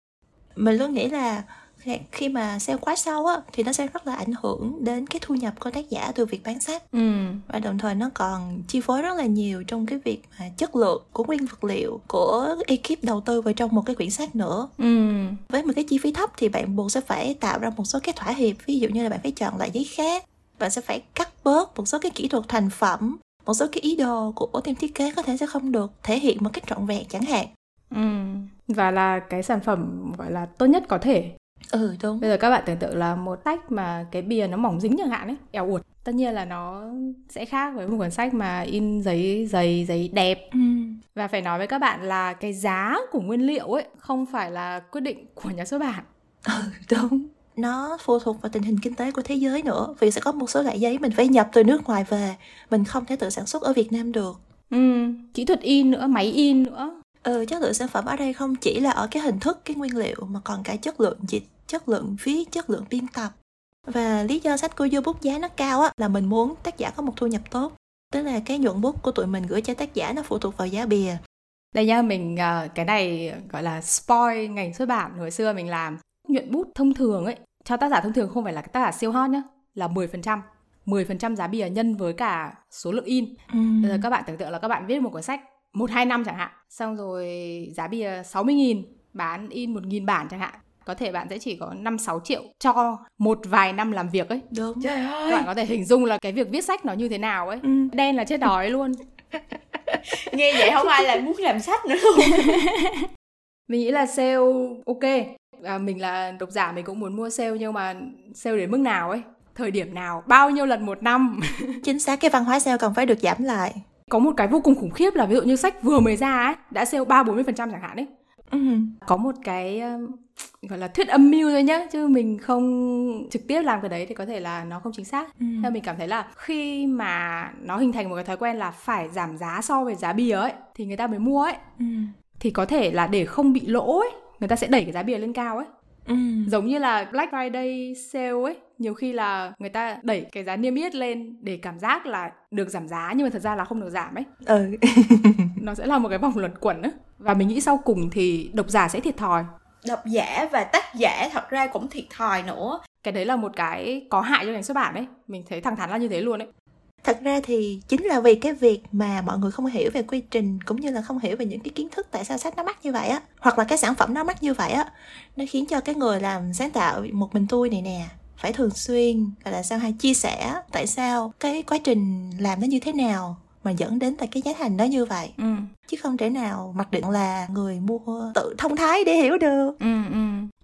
Mình luôn nghĩ là khi mà sale quá sâu á, thì nó sẽ rất là ảnh hưởng đến cái thu nhập của tác giả từ việc bán sách. Ừ. Và đồng thời nó còn chi phối rất là nhiều trong cái việc mà chất lượng của nguyên vật liệu, của ekip đầu tư vào trong một cái quyển sách nữa. Ừ. Với một cái chi phí thấp thì bạn buộc sẽ phải tạo ra một số cái thỏa hiệp. Ví dụ như là bạn phải chọn loại giấy khác, bạn sẽ phải cắt bớt một số cái kỹ thuật thành phẩm, một số cái ý đồ của team thiết kế có thể sẽ không được thể hiện một cách trọn vẹn chẳng hạn. Ừ. Và là cái sản phẩm gọi là tốt nhất có thể. Ừ, đúng. Bây giờ các bạn tưởng tượng là một sách mà cái bìa nó mỏng dính chẳng hạn ấy, eo uột. Tất nhiên là nó sẽ khác với một cuốn sách mà in giấy dày, giấy đẹp. Ừ. Và phải nói với các bạn là cái giá của nguyên liệu ấy không phải là quyết định của nhà xuất bản. Ừ, đúng. Nó phụ thuộc vào tình hình kinh tế của thế giới nữa. Vì sẽ có một số loại giấy mình phải nhập từ nước ngoài về, mình không thể tự sản xuất ở Việt Nam được. Ừ, kỹ thuật in nữa, máy in nữa. Ừ, chất lượng sản phẩm ở đây không chỉ là ở cái hình thức, cái nguyên liệu, mà còn cả chất lượng dịch, chất lượng viết, chất lượng biên tập. Và lý do sách Koyo Book giá nó cao á, là mình muốn tác giả có một thu nhập tốt. Tức là cái nhuận bút của tụi mình gửi cho tác giả nó phụ thuộc vào giá bìa. Đây nha, mình cái này gọi là spoil ngành xuất bản hồi xưa mình làm. Nhuận bút thông thường ấy, cho tác giả thông thường không phải là tác giả siêu hot nhá, là mười phần trăm. mười phần trăm giá bìa nhân với cả số lượng in. Ừ. Bây giờ các bạn tưởng tượng là các bạn viết một cuốn sách một hai năm chẳng hạn, xong rồi giá bìa sáu mươi nghìn, bán in một nghìn bản chẳng hạn. Có thể bạn sẽ chỉ có năm sáu triệu cho một vài năm làm việc ấy. Đúng. Trời ơi. Các bạn có thể hình dung là cái việc viết sách nó như thế nào ấy. Ừ. Đen là chết đói luôn. Nghe vậy không ai lại muốn làm sách nữa luôn. Mình nghĩ là sale ok. À, mình là độc giả mình cũng muốn mua sale, nhưng mà sale đến mức nào ấy, thời điểm nào, bao nhiêu lần một năm. Chính xác, cái văn hóa sale còn phải được giảm lại. Có một cái vô cùng khủng khiếp là ví dụ như sách vừa mới ra ấy, đã sale ba bốn mươi phần trăm chẳng hạn ấy. Ừ. Có một cái gọi là thuyết âm mưu thôi nhá, chứ mình không trực tiếp làm cái đấy thì có thể là nó không chính xác. Ừ. Theo mình cảm thấy là khi mà nó hình thành một cái thói quen là phải giảm giá so với giá bìa ấy thì người ta mới mua ấy. Ừ. Thì có thể là để không bị lỗ ấy, người ta sẽ đẩy cái giá bìa lên cao ấy. Ừ. Giống như là Black Friday sale ấy, nhiều khi là người ta đẩy cái giá niêm yết lên để cảm giác là được giảm giá, nhưng mà thật ra là không được giảm ấy. Ừ. Nó sẽ là một cái vòng luẩn quẩn ấy. Và mình nghĩ sau cùng thì độc giả sẽ thiệt thòi. Độc giả và tác giả thật ra cũng thiệt thòi nữa. Cái đấy là một cái có hại cho ngành xuất bản ấy. Mình thấy thẳng thắn là như thế luôn ấy. Thật ra thì chính là vì cái việc mà mọi người không hiểu về quy trình, cũng như là không hiểu về những cái kiến thức tại sao sách nó mắc như vậy á, hoặc là cái sản phẩm nó mắc như vậy á, nó khiến cho cái người làm sáng tạo một mình tôi này nè phải thường xuyên gọi là sao hay chia sẻ tại sao cái quá trình làm nó như thế nào mà dẫn đến tại cái giá thành nó như vậy. Ừ. Chứ không thể nào mặc định là người mua tự thông thái để hiểu được. Ừ, ừ.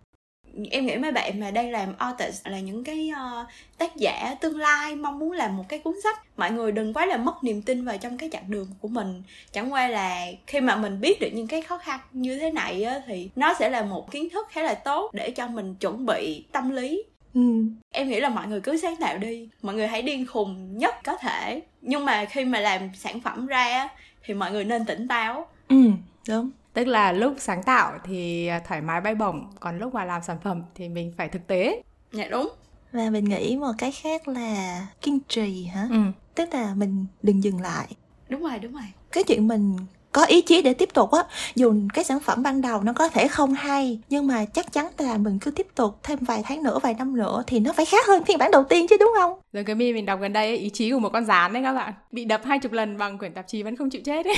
Em nghĩ mấy bạn mà đang làm artist là những cái uh, tác giả tương lai mong muốn làm một cái cuốn sách, mọi người đừng quá là mất niềm tin vào trong cái chặng đường của mình. Chẳng qua là khi mà mình biết được những cái khó khăn như thế này á, thì nó sẽ là một kiến thức khá là tốt để cho mình chuẩn bị tâm lý ừ. Em nghĩ là mọi người cứ sáng tạo đi, mọi người hãy điên khùng nhất có thể, nhưng mà khi mà làm sản phẩm ra thì mọi người nên tỉnh táo. Ừ, đúng. Tức là lúc sáng tạo thì thoải mái bay bổng, còn lúc mà làm sản phẩm thì mình phải thực tế. Dạ đúng. Và mình nghĩ một cái khác là kiên trì hả? Ừ. Tức là mình đừng dừng lại. Đúng rồi, đúng rồi. Cái chuyện mình có ý chí để tiếp tục á, dù cái sản phẩm ban đầu nó có thể không hay, nhưng mà chắc chắn là mình cứ tiếp tục thêm vài tháng nữa, vài năm nữa thì nó phải khác hơn phiên bản đầu tiên chứ, đúng không? Rồi cái mi mình đọc gần đây ấy, ý chí của một con gián đấy các bạn, bị đập hai chục lần bằng quyển tạp chí vẫn không chịu chết ấy.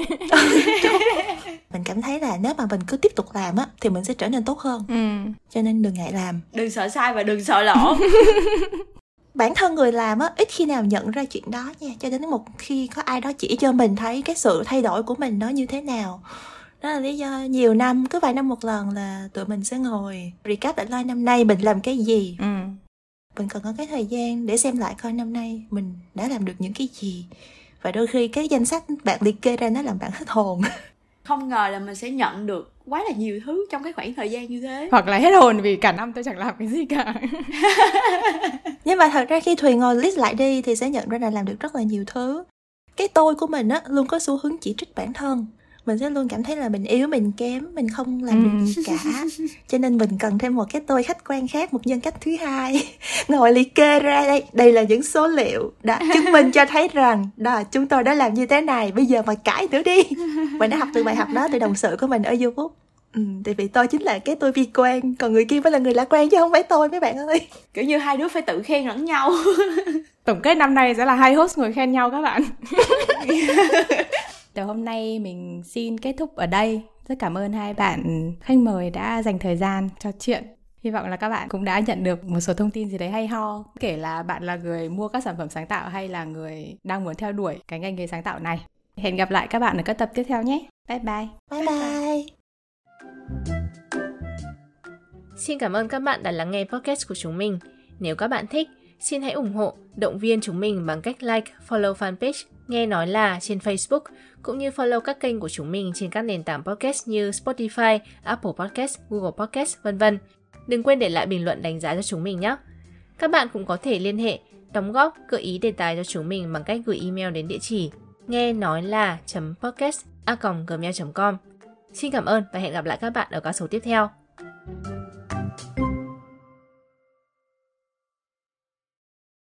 Mình cảm thấy là nếu mà mình cứ tiếp tục làm á thì mình sẽ trở nên tốt hơn. Ừ. Cho nên đừng ngại làm, đừng sợ sai và đừng sợ lỗ. Bản thân người làm á ít khi nào nhận ra chuyện đó nha, cho đến một khi có ai đó chỉ cho mình thấy cái sự thay đổi của mình nó như thế nào. Đó là lý do nhiều năm, cứ vài năm một lần là tụi mình sẽ ngồi recap lại coi năm nay mình làm cái gì. Ừ. Mình cần có cái thời gian để xem lại coi năm nay mình đã làm được những cái gì. Và đôi khi cái danh sách bạn liệt kê ra nó làm bạn hết hồn. Không ngờ là mình sẽ nhận được quá là nhiều thứ trong cái khoảng thời gian như thế. Hoặc là hết hồn vì cả năm tôi chẳng làm cái gì cả. Nhưng mà thật ra khi Thùy ngồi list lại đi thì sẽ nhận ra là làm được rất là nhiều thứ. Cái tôi của mình á luôn có xu hướng chỉ trích bản thân. Mình sẽ luôn cảm thấy là mình yếu, mình kém, mình không làm được gì cả. Cho nên mình cần thêm một cái tôi khách quan khác, một nhân cách thứ hai. Ngồi liệt kê ra đây, đây là những số liệu đã chứng minh cho thấy rằng đó, chúng tôi đã làm như thế này, bây giờ mà cãi nữa đi. Mình đã học từ bài học đó từ đồng sự của mình ở YouTube. Ừ, tại vì tôi chính là cái tôi bi quan, còn người kia mới là người lạc quan chứ không phải tôi mấy bạn ơi. Kiểu như hai đứa phải tự khen lẫn nhau. Tổng kết năm nay sẽ là hai host ngồi khen nhau các bạn. Từ hôm nay mình xin kết thúc ở đây. Rất cảm ơn hai bạn khách mời đã dành thời gian trò chuyện. Hy vọng là các bạn cũng đã nhận được một số thông tin gì đấy hay ho. Kể là bạn là người mua các sản phẩm sáng tạo hay là người đang muốn theo đuổi cái ngành nghề sáng tạo này. Hẹn gặp lại các bạn ở các tập tiếp theo nhé. Bye bye. Bye bye. Xin cảm ơn các bạn đã lắng nghe podcast của chúng mình. Nếu các bạn thích, xin hãy ủng hộ, động viên chúng mình bằng cách like, follow fanpage Nghe Nói Là trên Facebook, cũng như follow các kênh của chúng mình trên các nền tảng podcast như Spotify, Apple Podcast, Google Podcast, vân vân. Đừng quên để lại bình luận đánh giá cho chúng mình nhé. Các bạn cũng có thể liên hệ, đóng góp, gợi ý đề tài cho chúng mình bằng cách gửi email đến địa chỉ nghe nói là podcast a còng gmail chấm com. Xin cảm ơn và hẹn gặp lại các bạn ở các số tiếp theo.